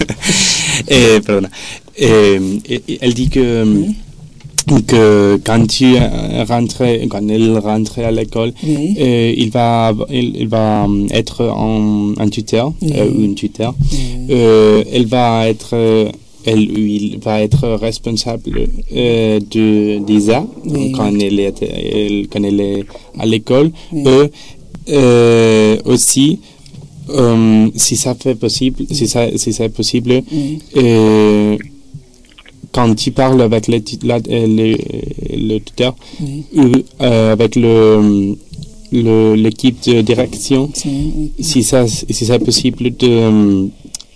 eh, perdona. Eh, elle dit que... Mm. que quand tu rentres, quand elle rentre à l'école, oui. euh, il va, il, il va être un, un tuteur oui. euh, ou une tuteur. Oui. Euh, elle va être, elle ou il va être responsable euh, de d'Isa oui. quand elle est, elle, quand elle est à l'école. Oui. Et euh, aussi, euh, si ça fait possible, si ça, si c'est possible. Oui. Euh, quand tu parles avec le, la, le, le tuteur oui. ou euh, avec le, le l'équipe de direction, oui. si ça si c'est possible de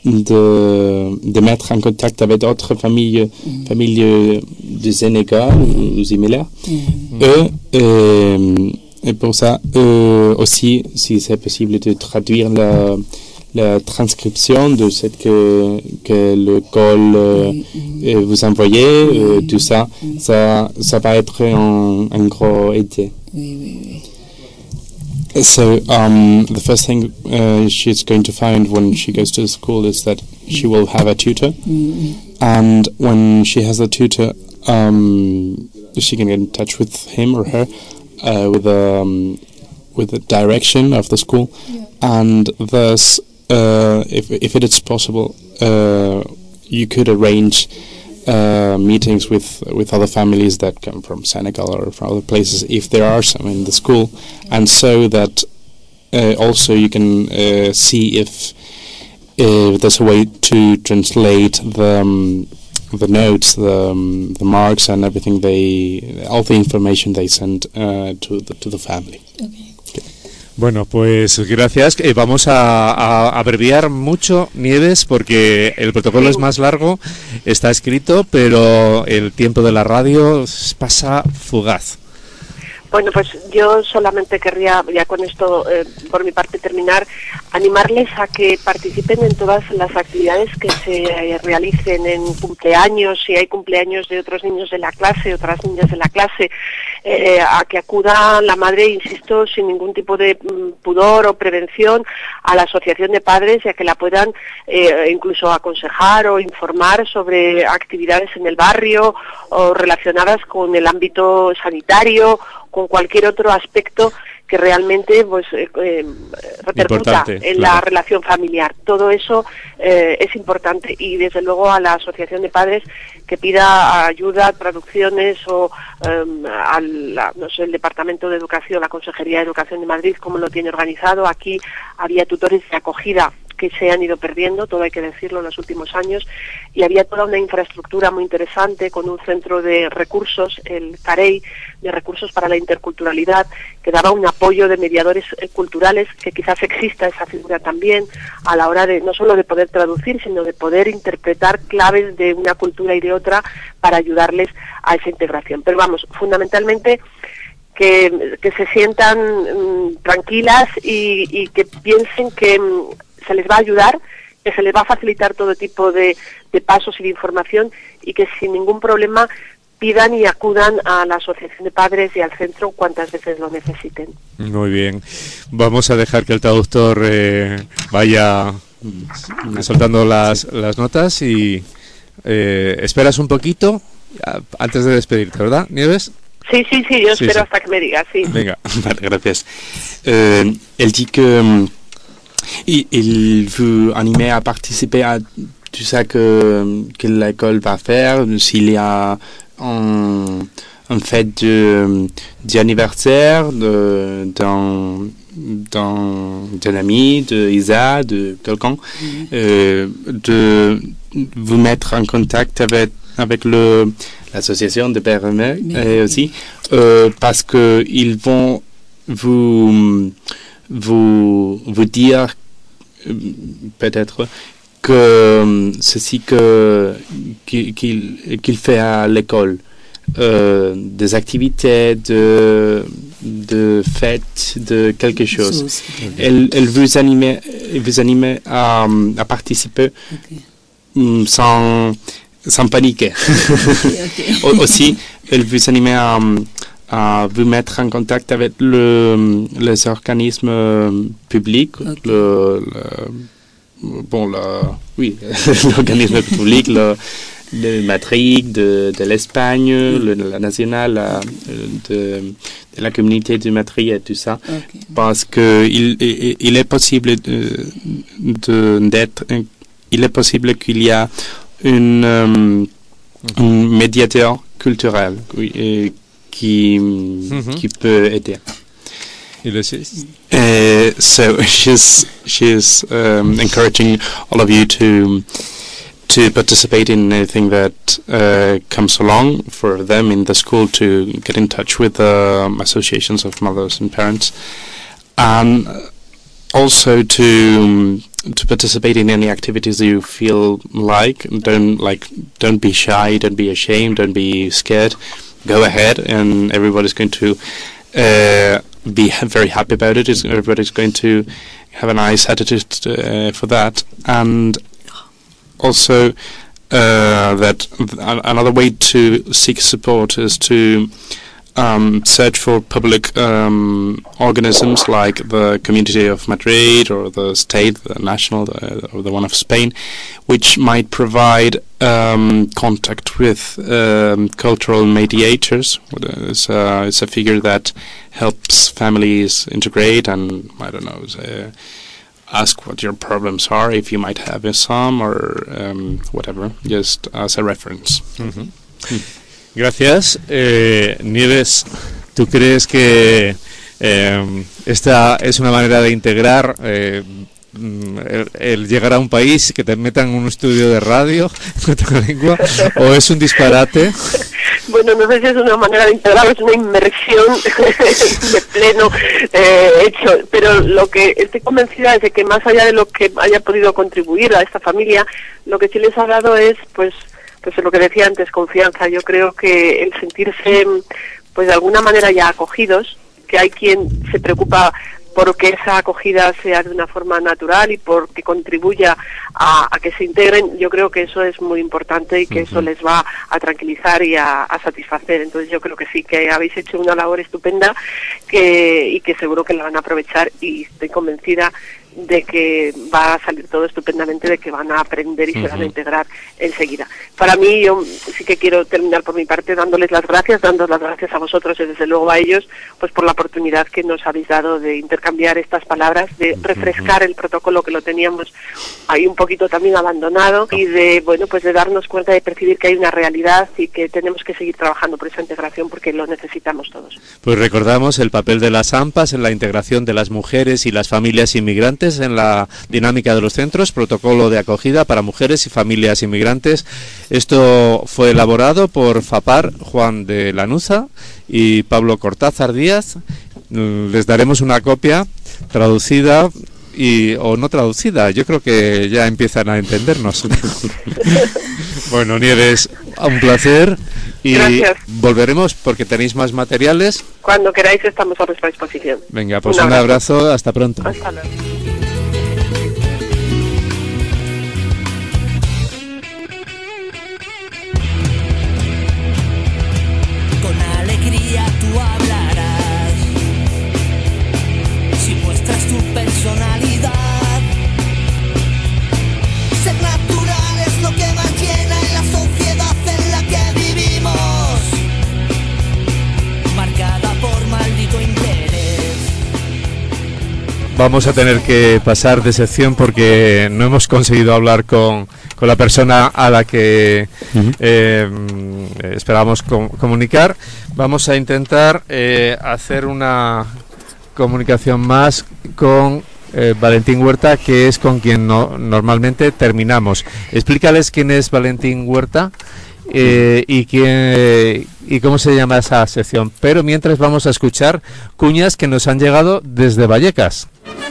de de mettre en contact avec d'autres familles oui. familles du Sénégal ou similaires oui. et, et et pour ça euh, aussi si c'est possible de traduire la la transcription de ce que, que l'école euh, euh, vous envoyez, euh, tout ça, ça, ça va être un, un gros aide. Oui, oui, oui. So, um, the first thing uh, she's going to find when she goes to school is that she will have a tutor, mm-hmm. and when she has a tutor, um, she can get in touch with him or her uh, with um, with the direction of the school, yeah. and thus. Uh, if if it is possible, uh, you could arrange uh, meetings with with other families that come from Senegal or from other places, if there are some in the school, and so that uh, also you can uh, see if if there's a way to translate the um, the notes, the um, the marks, and everything they all the information they send uh, to the to the family. Okay. Bueno, pues gracias. Eh, vamos a, a abreviar mucho, Nieves, porque el protocolo sí. es más largo, está escrito, pero el tiempo de la radio pasa fugaz. Bueno, pues yo solamente querría, ya con esto, eh, por mi parte, terminar, animarles a que participen en todas las actividades que se eh, realicen en cumpleaños, si hay cumpleaños de otros niños de la clase, otras niñas de la clase, eh, a que acuda la madre, insisto, sin ningún tipo de mm, pudor o prevención, a la asociación de padres, y a que la puedan eh, incluso aconsejar o informar sobre actividades en el barrio o relacionadas con el ámbito sanitario, con cualquier otro aspecto que realmente pues eh, eh, repercuta en claro. la relación familiar. Todo eso eh, es importante, y desde luego a la asociación de padres que pida ayuda, traducciones, o eh, al la, no sé, el Departamento de Educación, la Consejería de Educación de Madrid, como lo tiene organizado. Aquí había tutores de acogida que se han ido perdiendo, todo hay que decirlo, en los últimos años, y había toda una infraestructura muy interesante con un centro de recursos, el CAREI, de recursos para la interculturalidad, que daba un apoyo de mediadores eh, culturales, que quizás exista esa figura también a la hora de no solo de poder traducir, sino de poder interpretar claves de una cultura y de otra para ayudarles a esa integración. Pero vamos, fundamentalmente que, que se sientan mm, tranquilas y, y que piensen que mm, se les va a ayudar, que se les va a facilitar todo tipo de, de pasos y de información, y que sin ningún problema pidan y acudan a la Asociación de Padres y al centro cuantas veces lo necesiten. Muy bien. Vamos a dejar que el traductor eh, vaya soltando las, las notas y eh, esperas un poquito antes de despedirte, ¿verdad, Nieves? Sí, sí, sí, yo sí, espero sí. hasta que me digas, sí. Venga. Vale, gracias. Euh, elle dit que euh, il, il veut animer à participer à tout ça que, que l'école va faire, s'il y a un, un fête de, d'anniversaire de, d'un, d'un, d'un ami, de Isa, de quelqu'un, mm-hmm. euh, de vous mettre en contact avec, avec le, l'association de Pères et Mères mm-hmm. aussi, euh, parce que ils vont vous, vous, vous dire peut-être que ceci que qu'il, qu'il fait à l'école, euh, des activités, de de fêtes, de quelque chose. Okay. Elle, elle vous anime, vous anime à, à participer okay. sans sans paniquer. Okay, okay. Aussi, elle vous anime à, à vous mettre en contact avec le les organismes publics, okay. le, le bon, la, oui, l'organisme public, le, le Madrid, de, de l'Espagne, mm. le, la nationale, la, de, de la communauté de Madrid et tout ça, okay. Parce que il, il, il est possible de, de, d'être, il est possible qu'il y a une, um, mm-hmm. un médiateur culturel oui, qui, mm-hmm. qui peut aider. Uh, so she's she's um, encouraging all of you to to participate in anything that uh, comes along for them in the school, to get in touch with um, associations of mothers and parents, and also to to participate in any activities you feel like. Don't like don't be shy, don't be ashamed, don't be scared. Go ahead, and everybody's going to. Uh, be very happy about it. It's, everybody's going to have a nice attitude uh, for that. And also uh, that th- another way to seek support is to um, search for public um, organisms like the Community of Madrid or the state, the national, the, or the one of Spain, which might provide um, contact with um, cultural mediators. It's a, it's a figure that helps families integrate and, I don't know, uh, ask what your problems are, if you might have some, or um, whatever, just as a reference. Mm-hmm. Mm. Gracias. Eh, Nieves, ¿tú crees que eh, esta es una manera de integrar eh, el, el llegar a un país, que te metan en un estudio de radio en otra lengua, o es un disparate? Bueno, no sé si es una manera de integrar, es una inmersión de pleno eh, hecho, pero lo que estoy convencida es de que más allá de lo que haya podido contribuir a esta familia, lo que sí les ha dado es, pues, pues lo que decía antes, confianza. Yo creo que el sentirse, pues de alguna manera ya acogidos, que hay quien se preocupa por que esa acogida sea de una forma natural y por que contribuya a, a que se integren, yo creo que eso es muy importante y que uh-huh. eso les va a tranquilizar y a, a satisfacer. Entonces yo creo que sí, que habéis hecho una labor estupenda que, y que seguro que la van a aprovechar, y estoy convencida de que va a salir todo estupendamente, de que van a aprender y uh-huh. se van a integrar enseguida. Para mí, yo sí que quiero terminar por mi parte dándoles las gracias, dándoles las gracias a vosotros y desde luego a ellos, pues por la oportunidad que nos habéis dado de intercambiar estas palabras, de refrescar el protocolo que lo teníamos ahí un poquito también abandonado, y de, bueno, pues de darnos cuenta, de percibir que hay una realidad y que tenemos que seguir trabajando por esa integración porque lo necesitamos todos. Pues recordamos el papel de las AMPAs en la integración de las mujeres y las familias inmigrantes inmigrantes en la dinámica de los centros, protocolo de acogida para mujeres y familias inmigrantes. Esto fue elaborado por FAPAR, Juan de Lanuza y Pablo Cortázar Díaz. Les daremos una copia traducida y o no traducida, yo creo que ya empiezan a entendernos. Bueno, Nieves, un placer y Gracias. Volveremos porque tenéis más materiales. Cuando queráis estamos a vuestra disposición. Venga, pues Un un abrazo. abrazo, hasta pronto. Hasta luego. Con alegría tú hablarás, si muestras tu personalidad. Ser natural es lo que más llena en la sociedad en la que vivimos, marcada por maldito interés. Vamos a tener que pasar de sección porque no hemos conseguido hablar con, con la persona a la que Uh-huh. eh, esperábamos com- comunicar. Vamos a intentar eh, hacer una comunicación más con eh, Valentín Huerta, que es con quien no, normalmente terminamos. Explícales quién es Valentín Huerta eh, y quién y cómo se llama esa sección. Pero mientras vamos a escuchar cuñas que nos han llegado desde Vallecas.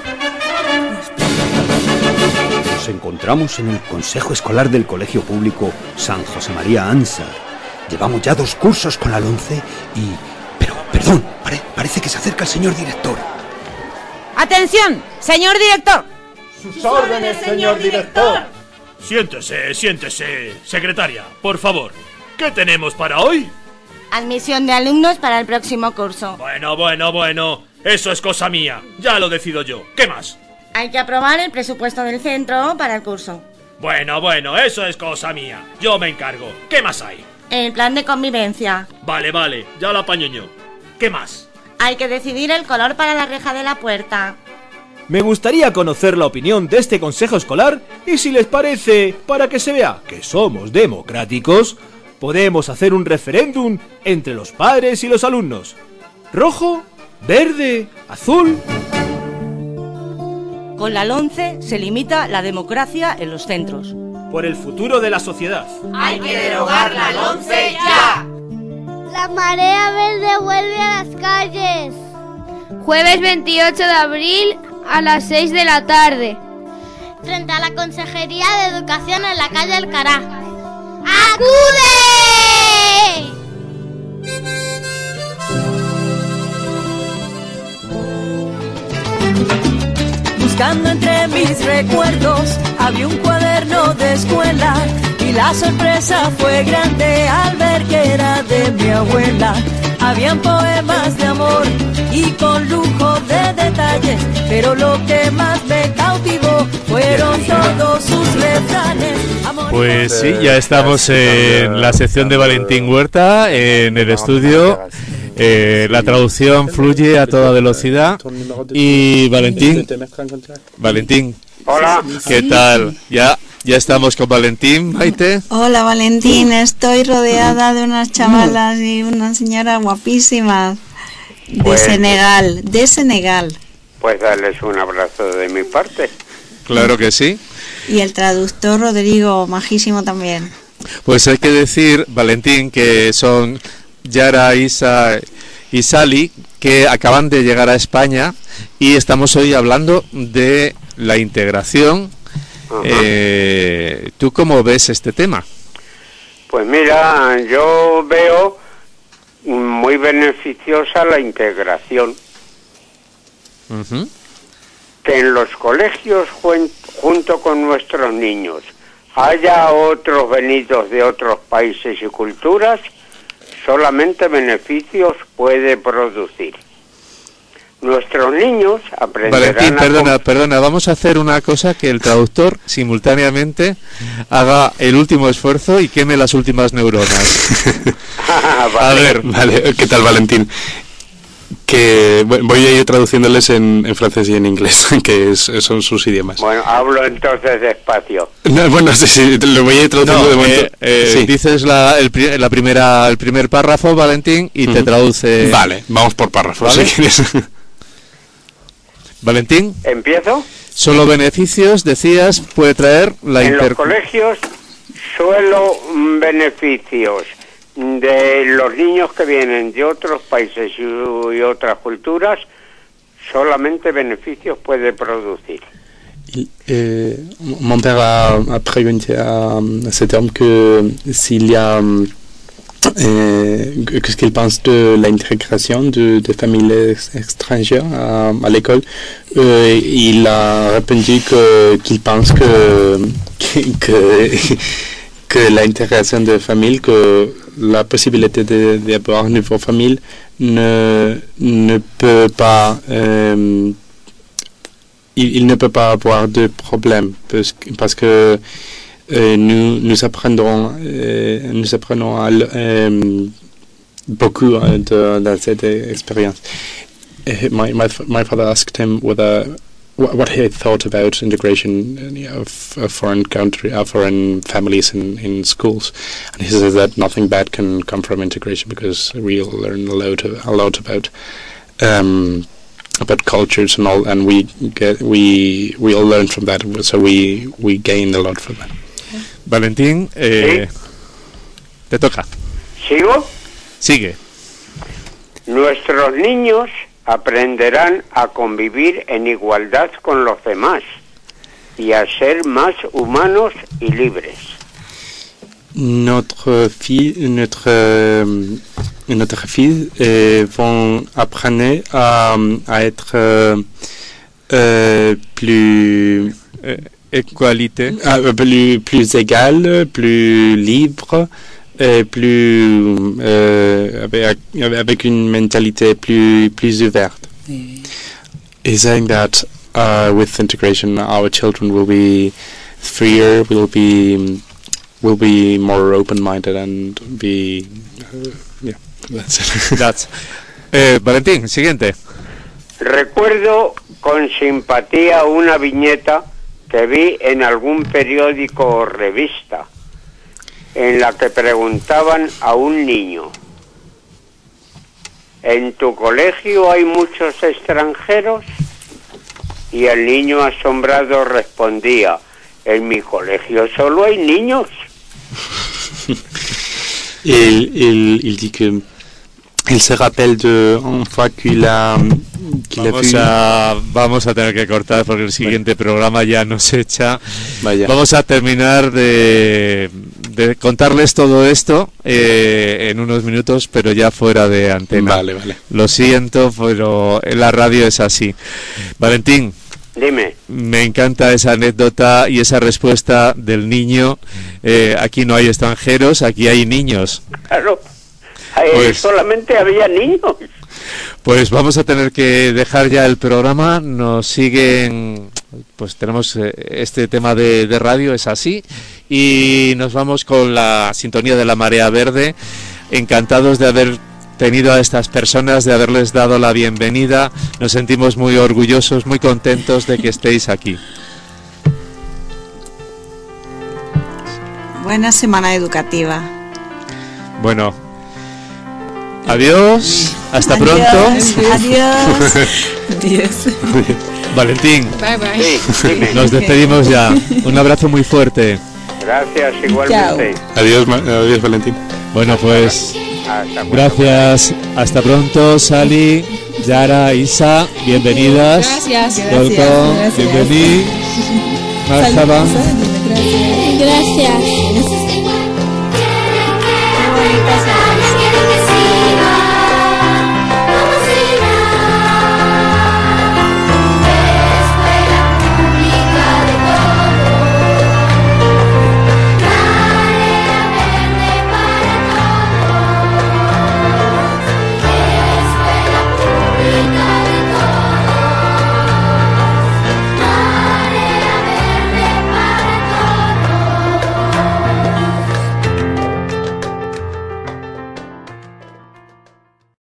Nos encontramos en el Consejo Escolar del Colegio Público San José María Ansar. Llevamos ya dos cursos con la LONCE y... Pero, perdón, pare- parece que se acerca el señor director. ¡Atención, señor director! ¡Sus órdenes, señor director! Siéntese, siéntese, secretaria, por favor. ¿Qué tenemos para hoy? Admisión de alumnos para el próximo curso. Bueno, bueno, bueno. Eso es cosa mía. Ya lo decido yo. ¿Qué más? Hay que aprobar el presupuesto del centro para el curso. Bueno, bueno, eso es cosa mía. Yo me encargo. ¿Qué más hay? El plan de convivencia. Vale, vale, ya lo apaño yo. ¿Qué más? Hay que decidir el color para la reja de la puerta. Me gustaría conocer la opinión de este consejo escolar y si les parece, para que se vea que somos democráticos, podemos hacer un referéndum entre los padres y los alumnos. ¿Rojo? ¿Verde? ¿Azul? Con la LONCE se limita la democracia en los centros. Por el futuro de la sociedad. ¡Hay que derogar la LONCE ya! La marea verde vuelve a las calles. Jueves veintiocho de abril a las seis de la tarde. Frente a la Consejería de Educación en la calle Alcará. ¡Acude! Buscando entre mis recuerdos, había un cuaderno de escuela y la sorpresa fue grande al ver que era de mi abuela. Habían poemas de amor y con lujo de detalles, pero lo que más me cautivó fueron todos sus refranes. Pues sí, ya estamos en la sección de Valentín Huerta, en el estudio. Eh, la traducción fluye a toda velocidad. Y Valentín, Valentín, hola, ¿qué tal? Ya, ya estamos con Valentín, Maite. Hola Valentín, estoy rodeada de unas chavalas y unas señoras guapísimas de Pues- Senegal, de Senegal. Pues darles un abrazo de mi parte. Claro que sí. Y el traductor Rodrigo, majísimo también. Pues hay que decir, Valentín, que son Yara, Isa y Sally, que acaban de llegar a España y estamos hoy hablando de la integración. Eh, ¿Tú cómo ves este tema? Pues mira, yo veo muy beneficiosa la integración. Uh-huh. Que en los colegios jun- junto con nuestros niños haya otros venidos de otros países y culturas, solamente beneficios puede producir. Nuestros niños aprenderán Valentín, a perdona, perdona, vamos a hacer una cosa, que el traductor simultáneamente haga el último esfuerzo y queme las últimas neuronas. A ver, vale, ¿qué tal, Valentín? Que voy voy a ir traduciéndoles en, en francés y en inglés, que es- son sus idiomas. Bueno, hablo entonces despacio. No, bueno, sí, sí, lo voy a ir traduciendo No, de momento. eh, eh, Sí. dices la, el, pri- la primera, el primer párrafo, Valentín, y te Ujú. traduce. Vale, vamos por párrafos, ¿Vale? si quieres. Valentín. ¿Empiezo? Solo beneficios, decías, puede traer la En inter... los colegios, solo beneficios de los niños que vienen de otros países y, y otras culturas, solamente beneficios puede producir. Il, euh, mon père a, a prégunté à, à cet homme que s'il y a euh, qu'est-ce qu'il pense de l'intégration de, de familles ex- étrangères à, à l'école. Euh, il a répondu que qu'il pense que que, que l'intégration de familles, que la possibilité de d'avoir une nouvelle famille ne ne peut pas euh, Il, il ne peut pas avoir de problème parce que, parce que euh, nous nous apprendrons euh, nous apprenons à, euh, beaucoup de, de cette expérience. Uh, my my my father asked him whether what, what he thought about integration of, of foreign country, uh, foreign families in, in schools, and he says that nothing bad can come from integration because we'll learn a lot a lot about. Um, about cultures and all, and we get we we all learn from that, so we we gain a lot from that. Valentín, eh, ¿Sí? te toca. ¿Sigo? Sigue. Nuestros niños aprenderán a convivir en igualdad con los demás y a ser más humanos y libres. Notre fille, notre euh, notre fille euh, vont apprendre à, à être euh, euh, plus euh, égalité, euh, plus plus égal, plus libre, et plus euh, avec avec une mentalité plus plus ouverte. Oui. He's saying that uh, with integration, our children will be freer, will be will be more open-minded and be uh, yeah, that's it. That's. Eh, Valentín, siguiente. Recuerdo con simpatía una viñeta que vi en algún periódico o revista en la que preguntaban a un niño: ¿en tu colegio hay muchos extranjeros? Y el niño asombrado respondía: en mi colegio solo hay niños. il, il, il dit que il se rappelle de une fois qu'il a qu'il a Vamos vu a, vamos a tener que cortar porque el siguiente programa ya nos echa. Vaya. Vamos a terminar de, de contarles todo esto eh, en unos minutos, pero ya fuera de antena. Vale, vale. Lo siento, pero en la radio es así. Valentín, Dime. me encanta esa anécdota y esa respuesta del niño. Eh, aquí no hay extranjeros, aquí hay niños. Claro, ahí Pues- solamente había niños. Pues vamos a tener que dejar ya el programa. Nos siguen, pues tenemos eh, este tema de, de radio, es así, y nos vamos con la sintonía de la Marea Verde. Encantados de haber tenido a estas personas, de haberles dado la bienvenida. Nos sentimos muy orgullosos, muy contentos de que estéis aquí. Buena semana educativa. Bueno, adiós, hasta Adiós, pronto. adiós. Adiós. Valentín, Bye bye. Sí, dime. nos despedimos ya. Un abrazo muy fuerte. Gracias, igualmente. Adiós, Ma- adiós Valentín. Bueno, pues Hasta cuando. gracias. Hasta pronto, Sally, Yara, Isa, bienvenidas. Gracias. Welcome, Gracias. bienvenidos. Marhaba. Gracias. Gracias.